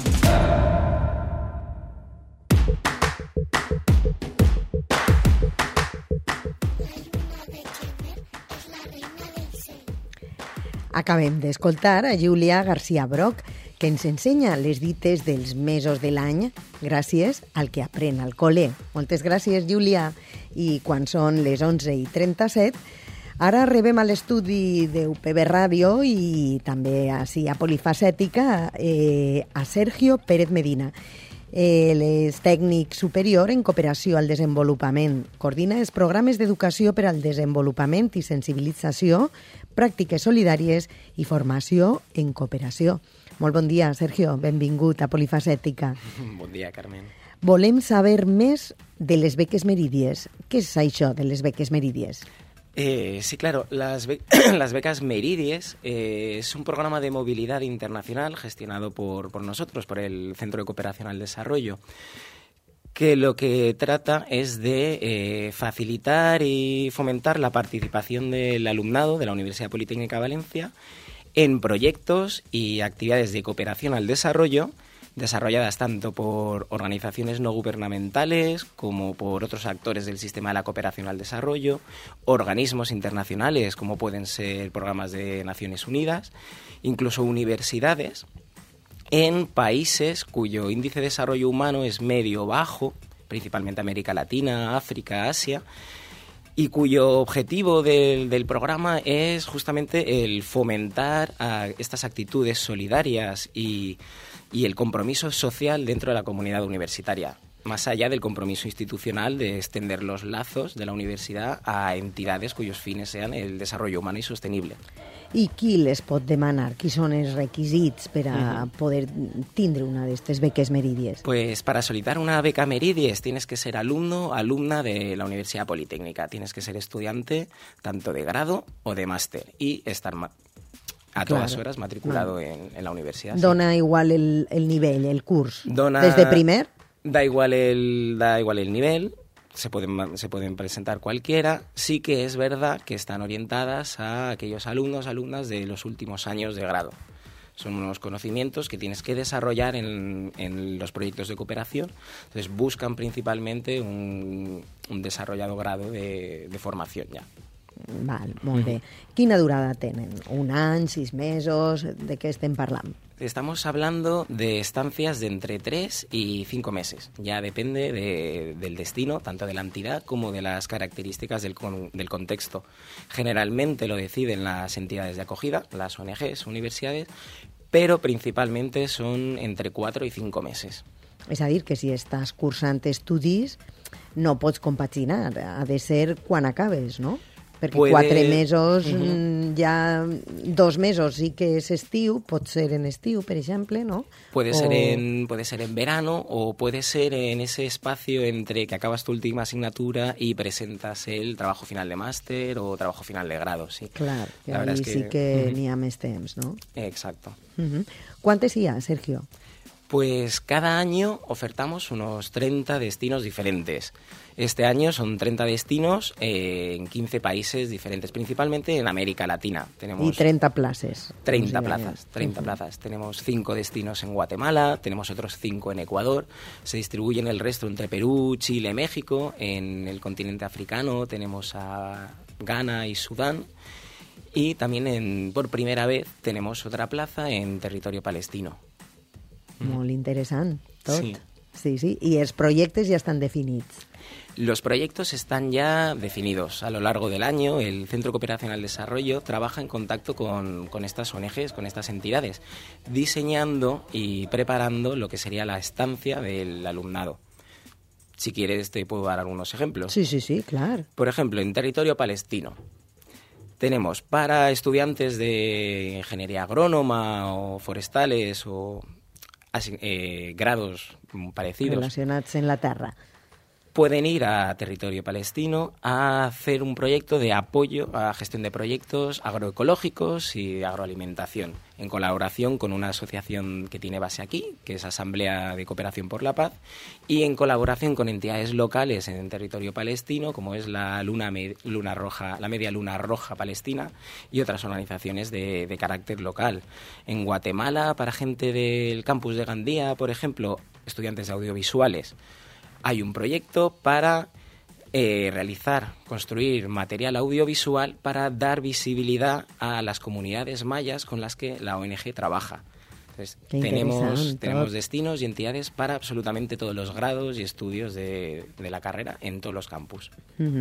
Acabem d'escoltar a Júlia García Broc, que ens ensenya les dites dels mesos de l'any gràcies al que aprèn al col·le. Moltes gràcies, Júlia. I quan són les 11:37, ara rebem a l'estudi d'UPB Ràdio i també així a Polifacètica a Sergio Pérez Medina. Ell és tècnic superior en cooperació al desenvolupament. Coordina els programes d'educació per al desenvolupament i sensibilització, pràctiques solidàries i formació en cooperació. Molt bon dia, Sergio. Benvingut a Polifacètica. Bon dia, Carmen. Volem saber més de les beques Merídies. Què és això de les beques Merídies? Sí, claro. Las becas Merídies es un programa de movilidad internacional gestionado por nosotros, por el Centro de Cooperación al Desarrollo, que lo que trata es de facilitar y fomentar la participación del alumnado de la Universidad Politécnica de Valencia en proyectos y actividades de cooperación al desarrollo desarrolladas tanto por organizaciones no gubernamentales como por otros actores del sistema de la cooperación al desarrollo, organismos internacionales como pueden ser programas de Naciones Unidas, incluso universidades, en países cuyo índice de desarrollo humano es medio bajo, principalmente América Latina, África, Asia, y cuyo objetivo del programa es justamente el fomentar estas actitudes solidarias y el compromiso social dentro de la comunidad universitaria, más allá del compromiso institucional de extender los lazos de la universidad a entidades cuyos fines sean el desarrollo humano y sostenible. I qui les pot demanar? Qui són els requisits per a poder tindre una d'aquestes beques Merídies? Pues para solicitar una beca Merídies tienes que ser alumno o alumna de la Universidad Politécnica. Tienes que ser estudiante tanto de grado o de máster y estar a todas horas matriculado en la universidad. Dona igual el nivell, el curs? Dona, ¿desde primer? Da igual el nivel. Se pueden presentar cualquiera. Sí que es verdad que están orientadas a aquellos alumnos, alumnas de los últimos años de grado. Son unos conocimientos que tienes que desarrollar en los proyectos de cooperación. Entonces buscan principalmente un desarrollado grado de formación ya. Val, molt bé. Quina durada tenen? Un any, 6 mesos? De què estem parlant? Estamos hablando de estancias de entre 3 y 5 meses. Ya depende del destino, tanto de la entidad como de las características del contexto. Generalmente lo deciden las entidades de acogida, las ONGs, universidades, pero principalmente son entre 4 y 5 meses. És a dir, que si estàs cursant estudis no pots compaginar, ha de ser quan acabes, no? Perquè 4 mesos, ja 2 mesos sí que és estiu, pot ser en estiu, per exemple, ¿no? Puede ser en verano o puede ser en ese espacio entre que acabas tu última asignatura y presentas el trabajo final de máster o trabajo final de grado, sí. Clar, que ahí sí que n'hi ha més temps, ¿no? Exacto. ¿Cuántos hi ha, Sergio? Pues cada año ofertamos unos 30 destinos diferentes. Este año son 30 destinos en 15 países diferentes, principalmente en América Latina. Tenemos y 30 plazas. 30 plazas. Tenemos 5 destinos en Guatemala, tenemos otros 5 en Ecuador. Se distribuyen el resto entre Perú, Chile, México. En el continente africano tenemos a Ghana y Sudán. Y también por primera vez tenemos otra plaza en territorio palestino. Molt interessant, tot. Sí. Sí. Y los proyectos ya están definidos. Los proyectos están ya definidos. A lo largo del año, el Centro de Cooperación al Desarrollo trabaja en contacto con estas ONGs, con estas entidades, diseñando y preparando lo que sería la estancia del alumnado. Si quieres, te puedo dar algunos ejemplos. Sí, claro. Por ejemplo, en territorio palestino, tenemos para estudiantes de ingeniería agrónoma o forestales o grados parecidos relacionados en la tierra, pueden ir a territorio palestino a hacer un proyecto de apoyo a gestión de proyectos agroecológicos y agroalimentación, en colaboración con una asociación que tiene base aquí, que es Asamblea de Cooperación por la Paz, y en colaboración con entidades locales en territorio palestino, como es la Media Luna Roja Palestina y otras organizaciones de carácter local. En Guatemala, para gente del campus de Gandía, por ejemplo, estudiantes de audiovisuales, hay un proyecto para construir material audiovisual para dar visibilidad a las comunidades mayas con las que la ONG trabaja. Entonces, tenemos destinos y entidades para absolutamente todos los grados y estudios de la carrera en todos los campus.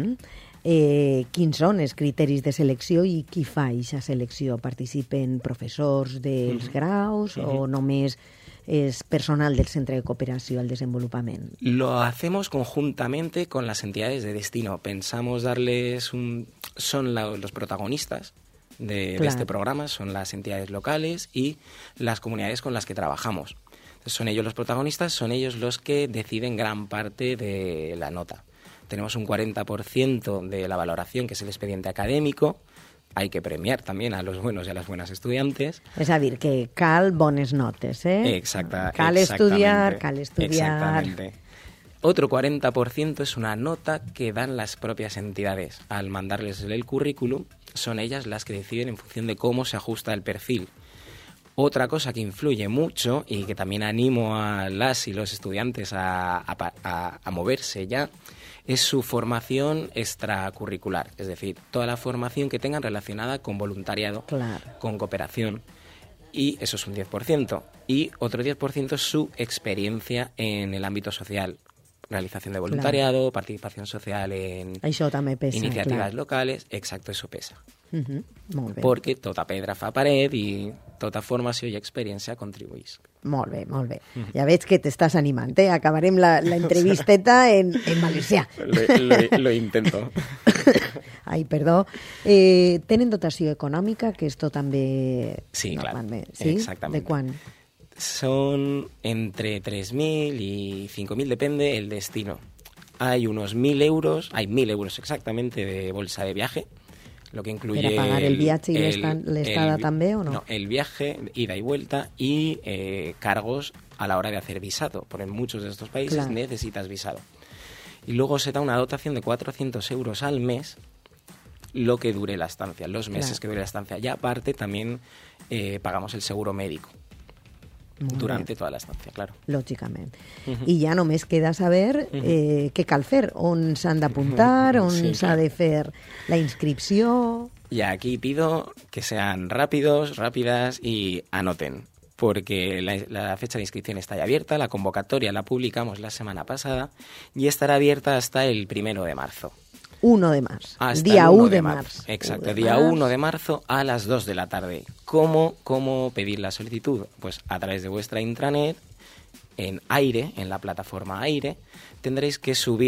Quins són els criteris de selecció i qui fa aquesta selecció? Participen professors dels graus o només es personal del Centro de Cooperación al Desenvolupament? Lo hacemos conjuntamente con las entidades de destino. Pensamos darles son los protagonistas de este programa, son las entidades locales y las comunidades con las que trabajamos. Entonces, son ellos los protagonistas, son ellos los que deciden gran parte de la nota. Tenemos un 40% de la valoración, que es el expediente académico. Hay que premiar también a los buenos y a las buenas estudiantes. És a dir, que cal bones notes, ¿eh? Cal estudiar. Exactamente. Otro 40% es una nota que dan las propias entidades. Al mandarles el currículum, son ellas las que deciden en función de cómo se ajusta el perfil. Otra cosa que influye mucho y que también animo a las y los estudiantes a moverse ya es su formación extracurricular, es decir, toda la formación que tengan relacionada con voluntariado, con cooperación, y eso es un 10%. Y otro 10% es su experiencia en el ámbito social, realización de voluntariado, participación social en iniciativas locales. Exacto, eso pesa. Molt bé. Perquè tota pedra fa paret i tota formació i experiència contribuís. Molt bé, molt bé. Ja veig que t'estàs animant, eh? Acabarem la entrevisteta en valencià. Lo intento. Ai, perdó. Tenen dotació econòmica, que esto també... Sí, claro. ¿Sí? Exactamente. ¿De cuán? Son entre 3.000 y 5.000, depende el destino. Hay unos 1.000 euros, hay 1.000 euros exactamente de bolsa de viaje, lo que incluye... ¿Para pagar el viaje y l'estada també o no? No, el viaje, ida y vuelta y cargos a la hora de hacer visado, porque en muchos de estos países necesitas visado. Y luego se da una dotación de 400 euros al mes, lo que dure la estancia, los meses que dure la estancia. Y aparte también pagamos el seguro médico. Durante toda la estancia, claro. Lògicament. I ja només queda saber què cal fer, on s'han d'apuntar, on s'ha de fer la inscripció... Y aquí pido que sean rápidas y anoten, porque la fecha de inscripción está ya abierta, la convocatoria la publicamos la semana pasada y estará abierta hasta el 1 de marzo. 1 de marzo. Hasta día 1 de marzo. Exacto, día 1 de marzo a las 2 de la tarde. ¿Cómo pedir la solicitud? Pues a través de vuestra intranet, en Aire, en la plataforma Aire, tendréis que subir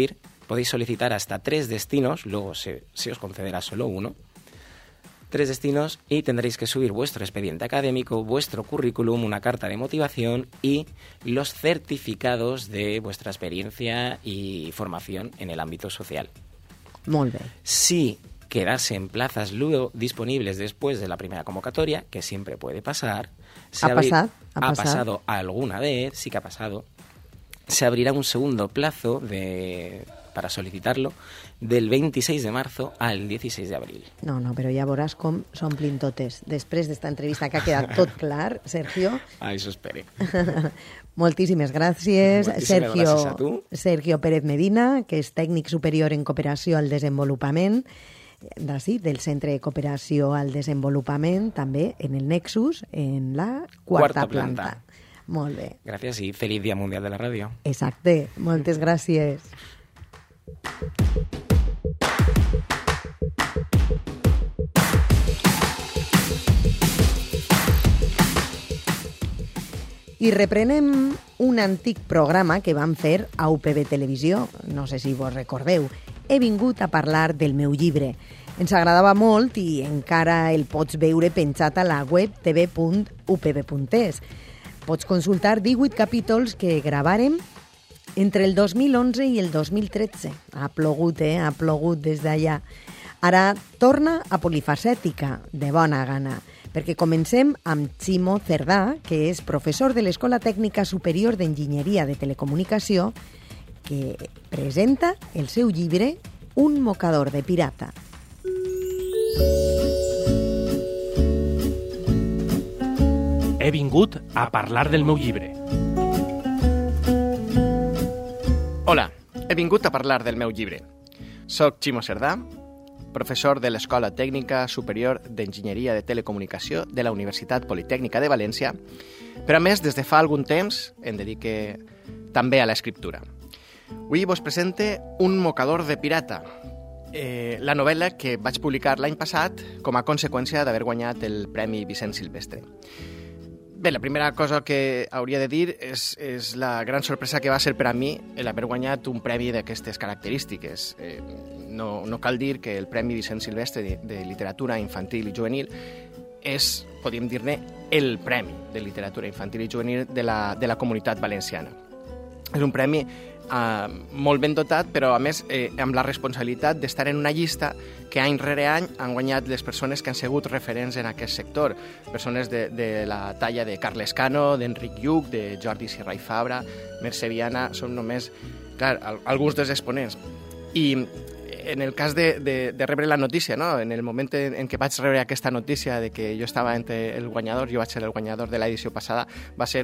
podéis solicitar hasta 3 destinos, luego se os concederá solo uno. 3 destinos y tendréis que subir vuestro expediente académico, vuestro currículum, una carta de motivación y los certificados de vuestra experiencia y formación en el ámbito social. Molt bé. Si quedasen plazas luego disponibles después de la primera convocatoria, que siempre puede pasar. ¿Ha pasado alguna vez? Sí que ha pasado. Se abrirá un segundo plazo para solicitarlo del 26 de marzo al 16 de abril. No, però ja veuràs com s'omplin totes. Després d'esta entrevista que ha quedat tot clar, Sergio. Això espere. Moltíssimes gràcies, gràcies a tu. Sergio Pérez Medina, que és tècnic superior en cooperació al desenvolupament, del Centre de Cooperació al Desenvolupament, també en el Nexus, en la quarta planta. Molt bé. Gràcies i feliç Dia Mundial de la Ràdio. Exacte, moltes gràcies. I reprenem un antic programa que vam fer a UPB Televisió, no sé si vos recordeu. He vingut a parlar del meu llibre. Ens agradava molt i encara el pots veure penjat a la web tv.upb.es. Pots consultar 18 capítols que gravàrem entre el 2011 i el 2013. Ha plogut des d'allà. Ara torna a Polifacètica, de bona gana, perquè comencem amb Ximo Cerdà, que és professor de l'Escola Tècnica Superior d'Enginyeria de Telecomunicació, que presenta el seu llibre Un mocador de pirata. He vingut a parlar del meu llibre. Hola, he vingut a parlar del meu llibre. Soc Ximo Cerdà, professor de l'Escola Tècnica Superior d'Enginyeria de Telecomunicació de la Universitat Politècnica de València, però a més, des de fa algun temps, em dedique també a l'escriptura. Avui vos presente Un mocador de pirata, la novel·la que vaig publicar l'any passat com a conseqüència d'haver guanyat el Premi Vicent Silvestre. Bé, la primera cosa que hauria de dir és la gran sorpresa que va ser per a mi l'haver guanyat un premi d'aquestes característiques. No cal dir que el Premi Vicent Silvestre de Literatura Infantil i Juvenil és, podríem dir-ne, el Premi de Literatura Infantil i Juvenil de la Comunitat Valenciana. És un premi molt ben dotat, però a més amb la responsabilitat d'estar en una llista que any rere any han guanyat les persones que han sigut referents en aquest sector. Persones de la talla de Carles Cano, d'Enric Lluc, de Jordi Sierra i Fabra, Mercè Viana, són només, clar, alguns dels exponents. I en el cas de rebre la notícia, no? En el moment en què vaig rebre aquesta notícia de que jo estava entre el guanyador, jo vaig ser el guanyador de l'edició passada, va ser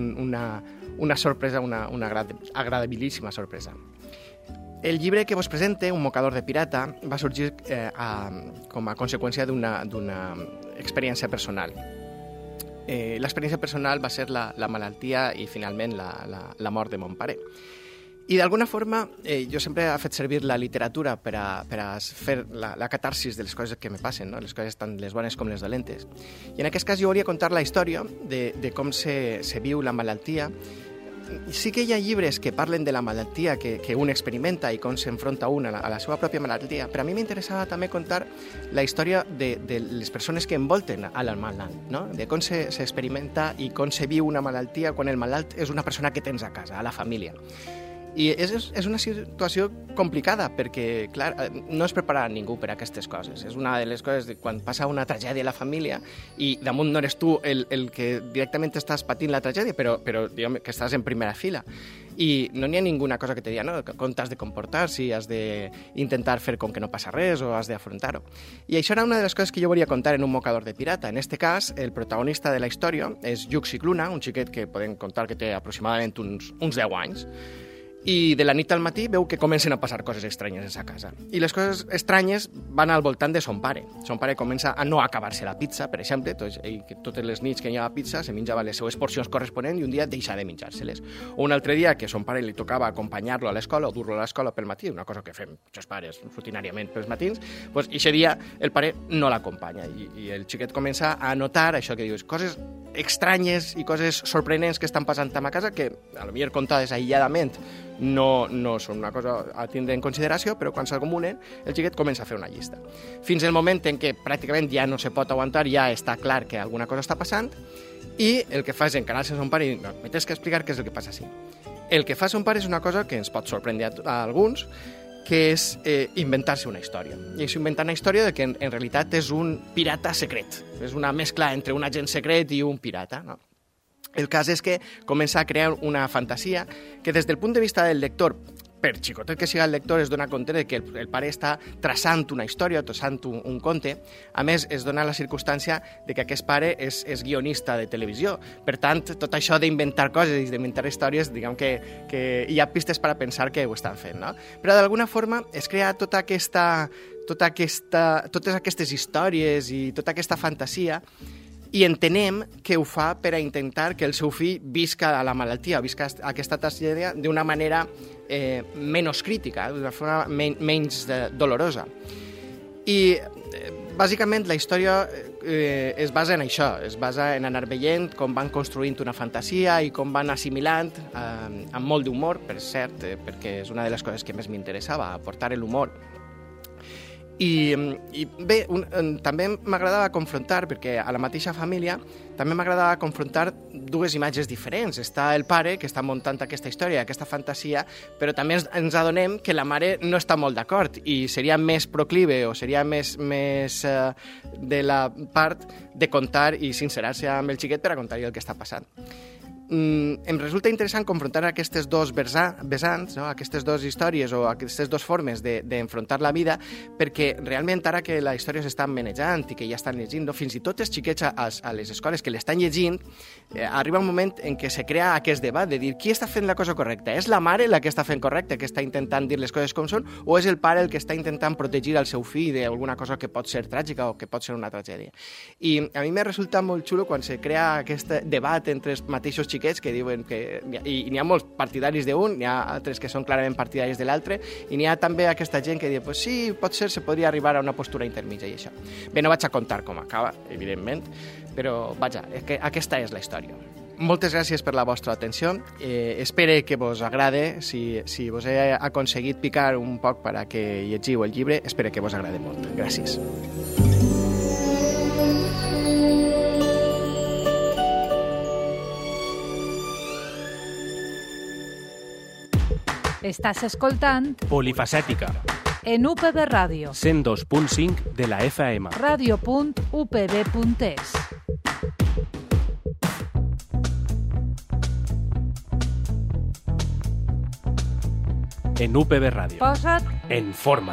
una sorpresa, una agradabilíssima sorpresa. El llibre que vos presente, Un mocador de pirata, va sorgir com a conseqüència d'una experiència personal. L'experiència personal va ser la malaltia i finalment la mort de mon pare. I d'alguna forma jo sempre he fet servir la literatura per a fer la catarsis de les coses que me passen, no? Les coses tant les bones com les dolentes. I en aquest cas jo volia contar la història de com se viu la malaltia. Sí que hi ha llibres que parlen de la malaltia que un experimenta i com s'enfronta un a la seva pròpia malaltia, però a mi m'interessava també contar la història de les persones que envolten al malalt, no? De com s'experimenta i com se viu una malaltia quan el malalt és una persona que tens a casa, a la família. I és una situació complicada perquè, clar, no es prepara ningú per a aquestes coses. És una de les coses de quan passa una tragèdia a la família i damunt no eres tu el que directament estàs patint la tragèdia, però diguem que estàs en primera fila. I no n'hi ha ninguna cosa que te diga, no? Com t'has de comportar, si has d'intentar fer com que no passa res o has d'afrontar-ho. I això era una de les coses que jo volia contar en Un mocador de pirata. En este cas, el protagonista de la història és Lluc Cicluna, un xiquet que podem contar que té aproximadament uns 10 anys, i de la nit al matí veu que comencen a passar coses estranyes en sa casa. I les coses estranyes van al voltant de son pare. Son pare comença a no acabar-se la pizza, per exemple, totes les nits que hi havia pizza se menjava les seues porcions corresponents i un dia deixa de menjar-se-les. O un altre dia que son pare li tocava acompanyar-lo a l'escola o dur-lo a l'escola pel matí, una cosa que fem els pares rutinàriament pels matins, doncs aquest dia el pare no l'acompanya i el xiquet comença a notar això que dius, coses estranyes i coses sorprenents que estan passant a ma casa, que a lo millor contades aïlladament no són una cosa a tindre en consideració, però quan s'acumulen el xiquet comença a fer una llista. Fins al moment en què pràcticament ja no se pot aguantar, ja està clar que alguna cosa està passant, i el que fa és encarar-se a son pare i dir, no, me tens que explicar què és el que passa així. El que fa son pare és una cosa que ens pot sorprendre a alguns, que és inventar-se una història. I és inventar una història de que en realitat és un pirata secret. És una mescla entre un agent secret i un pirata, no? El cas és que comença a crear una fantasia que des del punt de vista del lector, per xicotet que siga el lector, es dona compte de que el pare està traçant una història, traçant un conte. A més, es dona la circumstància de que aquest pare és guionista de televisió. Per tant, tot això d'inventar coses i d'inventar històries, diguem que hi ha pistes per a pensar que ho estan fent, no? Però d'alguna forma es crea totes aquestes històries i tota aquesta fantasia, i entenem que ho fa per a intentar que el seu fill visca a la malaltia, o visca aquesta tragèdia d'una manera menys crítica, d'una forma menys dolorosa. I bàsicament la història es basa en això, es basa en anar veient com van construint una fantasia i com van assimilant amb molt d'humor, per cert, perquè és una de les coses que més m'interessava, aportar l'humor. I bé, també m'agradava confrontar, perquè a la mateixa família també m'agradava confrontar dues imatges diferents. Està el pare, que està muntant aquesta història, aquesta fantasia, però també ens adonem que la mare no està molt d'acord i seria més proclive o seria més de la part de contar i sincerar-se amb el xiquet per a contar-li el que està passant. Em resulta interessant confrontar aquestes dos vessants, no? Aquestes dues històries o aquestes dues formes d'enfrontar la vida, perquè realment ara que la història s'està manejant i que ja estan llegint, fins i tot els xiquets a les escoles que l'estan llegint, arriba un moment en què se crea aquest debat de dir qui està fent la cosa correcta? És la mare la que està fent correcta, que està intentant dir les coses com són, o és el pare el que està intentant protegir el seu fill d'alguna cosa que pot ser tràgica o que pot ser una tragèdia? I a mi me resulta molt xulo quan se crea aquest debat entre els mateixos xiquets que diuen que... I n'hi ha molts partidaris d'un, n'hi ha altres que són clarament partidaris de l'altre, i n'hi ha també aquesta gent que diu, pues sí, pot ser, se podria arribar a una postura intermitja i això. Bé, no vaig a contar com acaba, evidentment, però vaja, aquesta és la història. Moltes gràcies per la vostra atenció. Espero que vos agrade. Si vos he aconseguit picar un poc per a que llegiu el llibre, espero que vos agrade molt. Gràcies. Estàs escoltant Polifacètica en UPB Ràdio 102.5 de la FM. Radio.upb.es. En UPB Ràdio. Posa't en forma.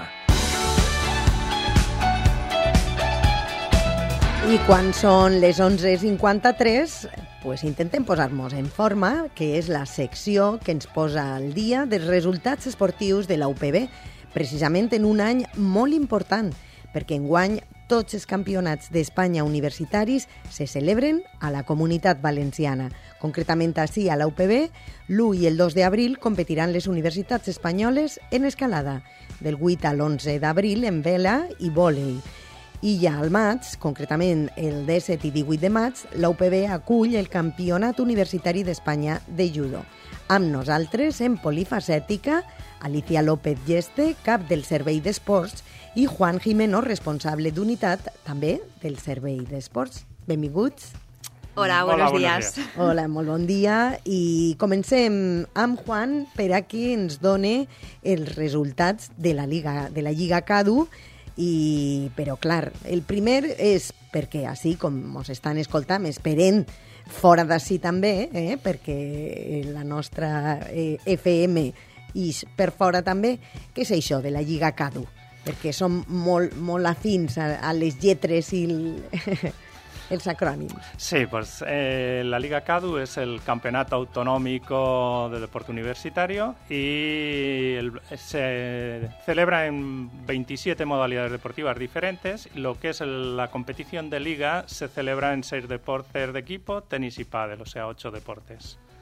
I quan són les 11:53, pues intentem posar-nos en forma, que és la secció que ens posa al dia dels resultats esportius de la UPB, precisament en un any molt important, perquè enguany tots els campionats d'Espanya universitaris se celebren a la Comunitat Valenciana. Concretament així, a la UPB, l'1 i el 2 d'abril competiran les universitats espanyoles en escalada, del 8 a l'11 d'abril en vela i vòlei. I ja al maig, concretament el 17 i 18 de maig, la UPB acull el Campionat Universitari d'Espanya de Judo. Amb nosaltres, en Polifacètica, Alicia López Yeste, cap del Servei d'Esports, i Juan Jimeno, responsable d'unitat també del Servei d'Esports. Benvinguts. Hola, buenos días. Hola, molt bon dia. I comencem amb Juan per a que ens done els resultats de la Lliga CADU. Però, clar, el primer és perquè, així com ens estan escoltant, esperem fora d'ací també, perquè la nostra FM i per fora també, què és això de la Lliga CADU? Perquè som molt afins a les lletres i els acrònims. Sí, pues la Liga CADU es el campeonato autonómico de deporte universitario y se celebra en 27 modalidades deportivas diferentes. Lo que es la competición de liga se celebra en 6 deportes de equipo, tenis y pádel, o sea, 8 deportes.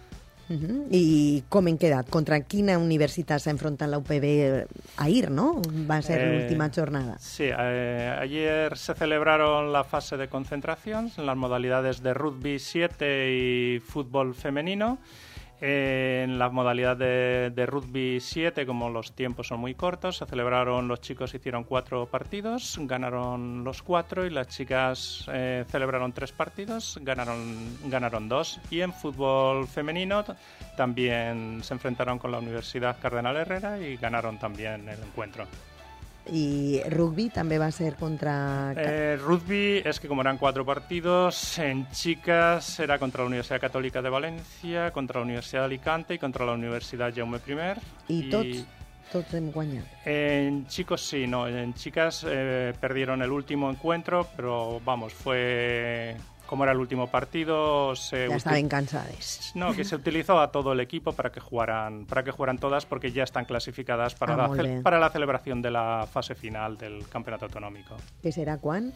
I com hem quedat? Contra quina universitat s'ha enfrontat la UPB ahir, no? Va ser l'última jornada. Sí, ayer se celebraron la fase de concentración en las modalidades de rugby 7 y fútbol femenino. En la modalidad de rugby 7, como los tiempos son muy cortos, se celebraron, los chicos hicieron 4 partidos, ganaron los 4 y las chicas celebraron 3 partidos, ganaron 2. Y en fútbol femenino también se enfrentaron con la Universidad Cardenal Herrera y ganaron también el encuentro. I rugby també va ser contra... Rugby es que como eran 4 partidos, en chicas era contra la Universidad Católica de Valencia, contra la Universidad de Alicante y contra la Universidad Jaume I. I tots hem guanyat. En chicos sí, no, en chicas perdieron el último encuentro, pero vamos, fue... Como era el último partido, ya estaban cansadas. No, que se utilizó a todo el equipo para que jugaran todas, porque ya están clasificadas para la celebración de la fase final del campeonato autonómico. ¿Qué será cuándo?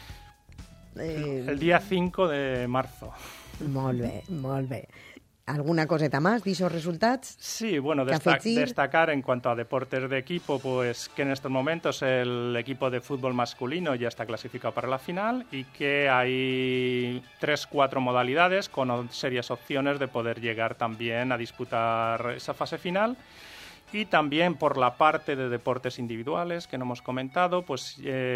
El día 5 de marzo. Molt bé, molt bé. ¿Alguna coseta más de esos resultados? Sí, bueno, destacar en cuanto a deportes de equipo, pues que en estos momentos el equipo de fútbol masculino ya está clasificado para la final y que hay 3-4 modalidades con serias opciones de poder llegar también a disputar esa fase final. Y también por la parte de deportes individuales que no hemos comentado, pues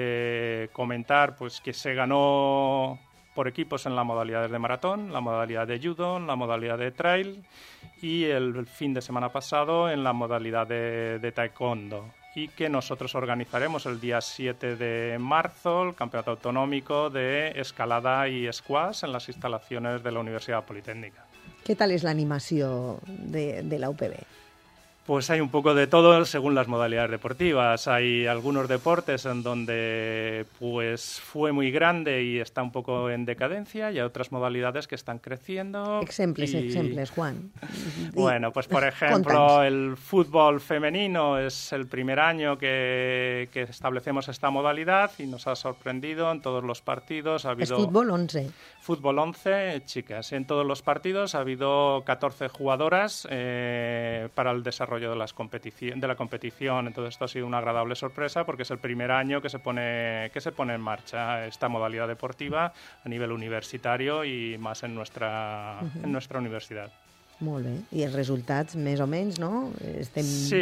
comentar pues que se ganó por equipos en las modalidades de maratón, la modalidad de judo, la modalidad de trail y el fin de semana pasado en la modalidad de taekwondo. Y que nosotros organizaremos el día 7 de marzo el Campeonato Autonómico de Escalada y Squash en las instalaciones de la Universidad Politécnica. ¿Qué tal es la animación de la UPB? Pues hay un poco de todo según las modalidades deportivas. Hay algunos deportes en donde pues fue muy grande y está un poco en decadencia y hay otras modalidades que están creciendo. Ejemplos, Juan. Bueno, pues por ejemplo, el fútbol femenino es el primer año que establecemos esta modalidad y nos ha sorprendido en todos los partidos. Es fútbol 11. Fútbol 11, chicas. En todos los partidos ha habido 14 jugadoras para el desarrollo de la competición. Entonces esto ha sido una agradable sorpresa porque es el primer año que se pone en marcha esta modalidad deportiva a nivel universitario y más en nuestra universidad. Molt bé. I els resultats, més o menys, no? Sí,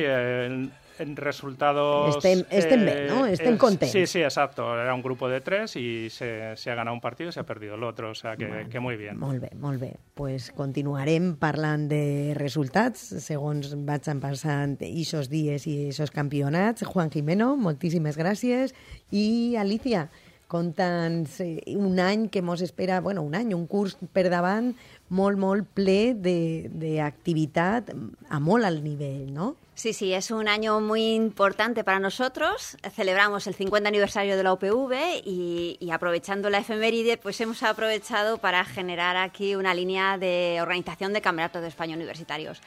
en resultados... Estem bé, ¿no? Estem contents. Sí, exacto. Era un grupo de 3 y se ha ganado un partido y se ha perdido el otro, o sea que muy bien. Molt bé. Pues continuarem parlant de resultats segons vaig passant aquests dies i aquests campionats. Juan Jimeno, moltíssimes gràcies. I Alicia, conta'ns un any que mos espera, bueno, un curs per davant molt ple d'activitat a molt alt nivell, ¿no? Sí, es un año muy importante para nosotros. Celebramos el 50 aniversario de la UPV y aprovechando la efeméride, pues hemos aprovechado para generar aquí una línea de organización de campeonatos de España universitarios.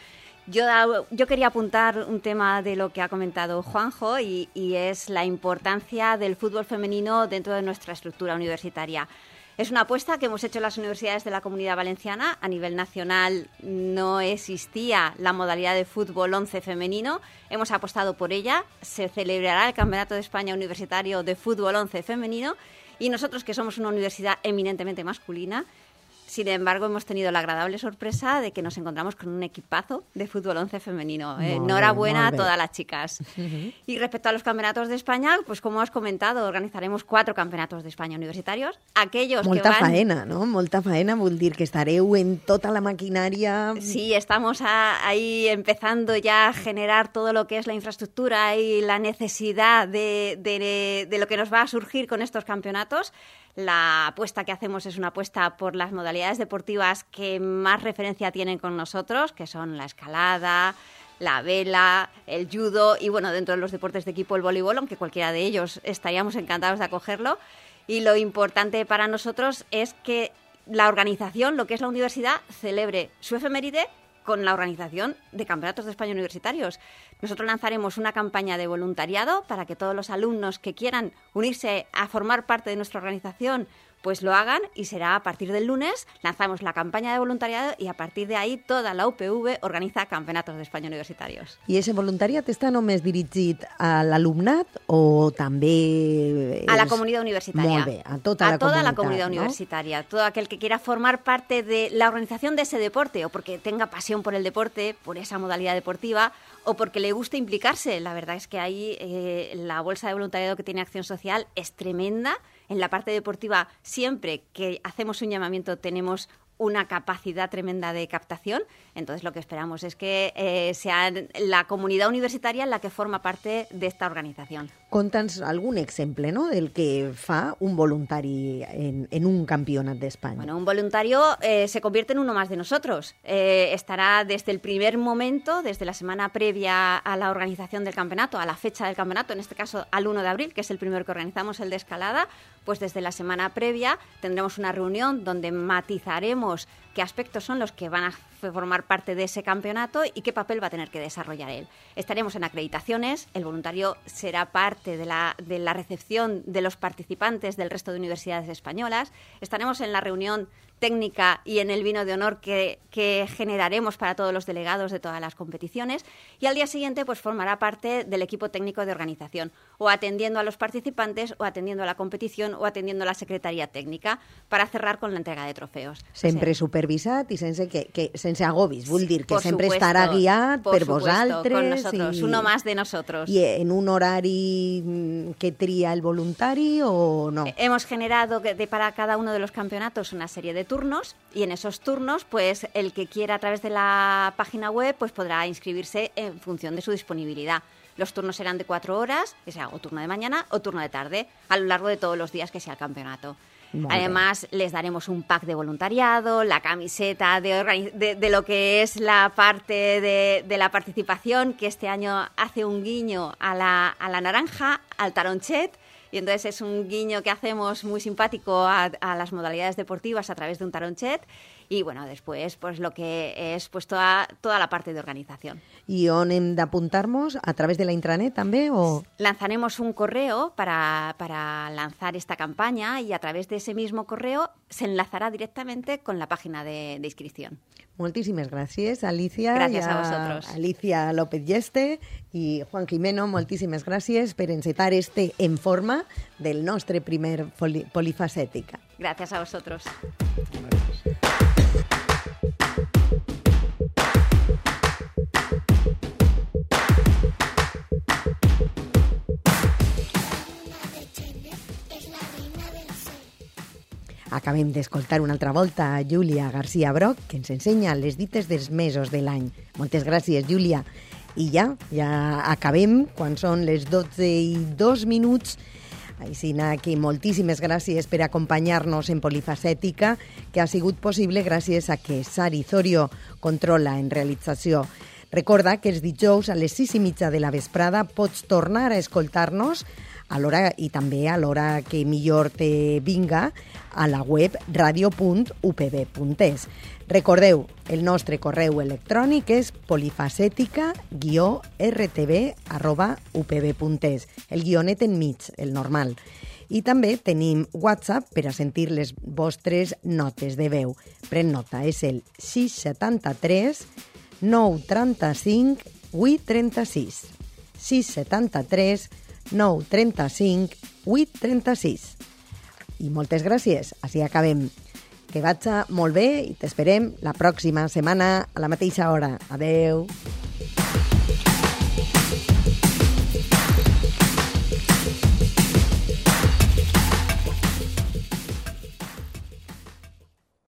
Yo quería apuntar un tema de lo que ha comentado Juanjo y es la importancia del fútbol femenino dentro de nuestra estructura universitaria. Es una apuesta que hemos hecho en las universidades de la Comunidad Valenciana. A nivel nacional no existía la modalidad de fútbol 11 femenino. Hemos apostado por ella. Se celebrará el Campeonato de España Universitario de Fútbol 11 femenino y nosotros, que somos una universidad eminentemente masculina, sin embargo, hemos tenido la agradable sorpresa de que nos encontramos con un equipazo de fútbol 11 femenino. Enhorabuena a todas las chicas. Y respecto a los campeonatos de España, pues como os he comentado, organizaremos 4 campeonatos de España universitarios. Aquellos Molta que van... faena, ¿no? Molta faena vol dir que estareu en tota la maquinària. Sí, estamos ahí empezando ya a generar todo lo que es la infraestructura y la necesidad de lo que nos va a surgir con estos campeonatos. La apuesta que hacemos es una apuesta por las modalidades deportivas que más referencia tienen con nosotros, que son la escalada, la vela, el judo y, bueno, dentro de los deportes de equipo el voleibol, aunque cualquiera de ellos estaríamos encantados de acogerlo. Y lo importante para nosotros es que la organización, lo que es la universidad, celebre su efeméride con la organización de campeonatos de España universitarios. Nosotros lanzaremos una campaña de voluntariado para que todos los alumnos que quieran unirse a formar parte de nuestra organización pues lo hagan, y será a partir del lunes. Lanzamos la campaña de voluntariado y a partir de ahí toda la UPV organiza campeonatos de España universitarios. I aquest voluntariat està només dirigit a l'alumnat o també... A la comunidad universitaria. Molt bé, a toda la comunidad universitaria. Todo aquel que quiera formar parte de la organización de ese deporte, o porque tenga pasión por el deporte, por esa modalidad deportiva, o porque le guste implicarse. La verdad es que ahí la bolsa de voluntariado que tiene Acción Social es tremenda. En la parte deportiva, siempre que hacemos un llamamiento tenemos una capacidad tremenda de captación. Entonces, lo que esperamos es que sea la comunidad universitaria la que forma parte de esta organización. Conta'ns algun exemple, no?, del que fa un voluntari en un campionat d'Espanya. Bueno, un voluntario se convierte en uno más de nosotros. Estará desde el primer momento, desde la semana previa a la organización del campeonato, a la fecha del campeonato, en este caso al 1 de abril, que es el primero que organizamos, el de escalada. Pues desde la semana previa tendremos una reunión donde matizaremos qué aspectos son los que van a formar parte de ese campeonato y qué papel va a tener que desarrollar él. Estaremos en acreditaciones, el voluntario será parte de la recepción de los participantes del resto de universidades españolas, estaremos en la reunión técnica y en el vino de honor que generaremos para todos los delegados de todas las competiciones, y al día siguiente pues formará parte del equipo técnico de organización, o atendiendo a los participantes, o atendiendo a la competición, o atendiendo a la secretaría técnica, para cerrar con la entrega de trofeos. Sempre supervisat i sense agobis, vull dir que sempre estarà guiat per vosaltres. Con nosotros, uno más de nosotros. ¿Y en un horario que tría el voluntari o no? Hemos generado para cada uno de los campeonatos una serie de turnos, y en esos turnos pues el que quiera a través de la página web pues podrá inscribirse en función de su disponibilidad. Los turnos serán de 4 horas, que sea o turno de mañana o turno de tarde, a lo largo de todos los días que sea el campeonato. Además, les daremos un pack de voluntariado, la camiseta de lo que es la parte de la participación, que este año hace un guiño a la naranja, al taronchet. Y entonces es un guiño que hacemos muy simpático a las modalidades deportivas a través de un taronchet. Y bueno, después pues lo que es pues toda la parte de organización. ¿Y on hem d'apuntar-nos? ¿A través de la intranet també? O... Lanzaremos un correo para lanzar esta campaña, y a través de ese mismo correo se enlazará directamente con la página de inscripción. Moltíssimes gràcies, Alicia. Gràcies a vosotros. Alicia López Yeste i Juan Jimeno, moltíssimes gràcies per encetar En Forma del nostre primer Polifacètica. Gracias a vosotros. Acabem d'escoltar una altra volta a Júlia García Broc, que ens ensenya les dites dels mesos de l'any. Moltes gràcies, Júlia. I ja acabem quan són les 12:02. Així que moltíssimes gràcies per acompanyar-nos en Polifacètica, que ha sigut possible gràcies a que Sari Zorio controla en realització. Recorda que els dijous a les 6:30 de la vesprada pots tornar a escoltar-nos a l'hora i també a l'hora que millor te vinga a la web radio.upb.es. Recordeu, el nostre correu electrònic és polifacètica-rtb@upb.es. El guionet enmig, el normal. I també tenim WhatsApp per a sentir les vostres notes de veu. Pren nota, és el 673 935 836. 673 935 836. I moltes gràcies. Així acabem. Que vaig molt bé i t'esperem la pròxima setmana a la mateixa hora. Adeu.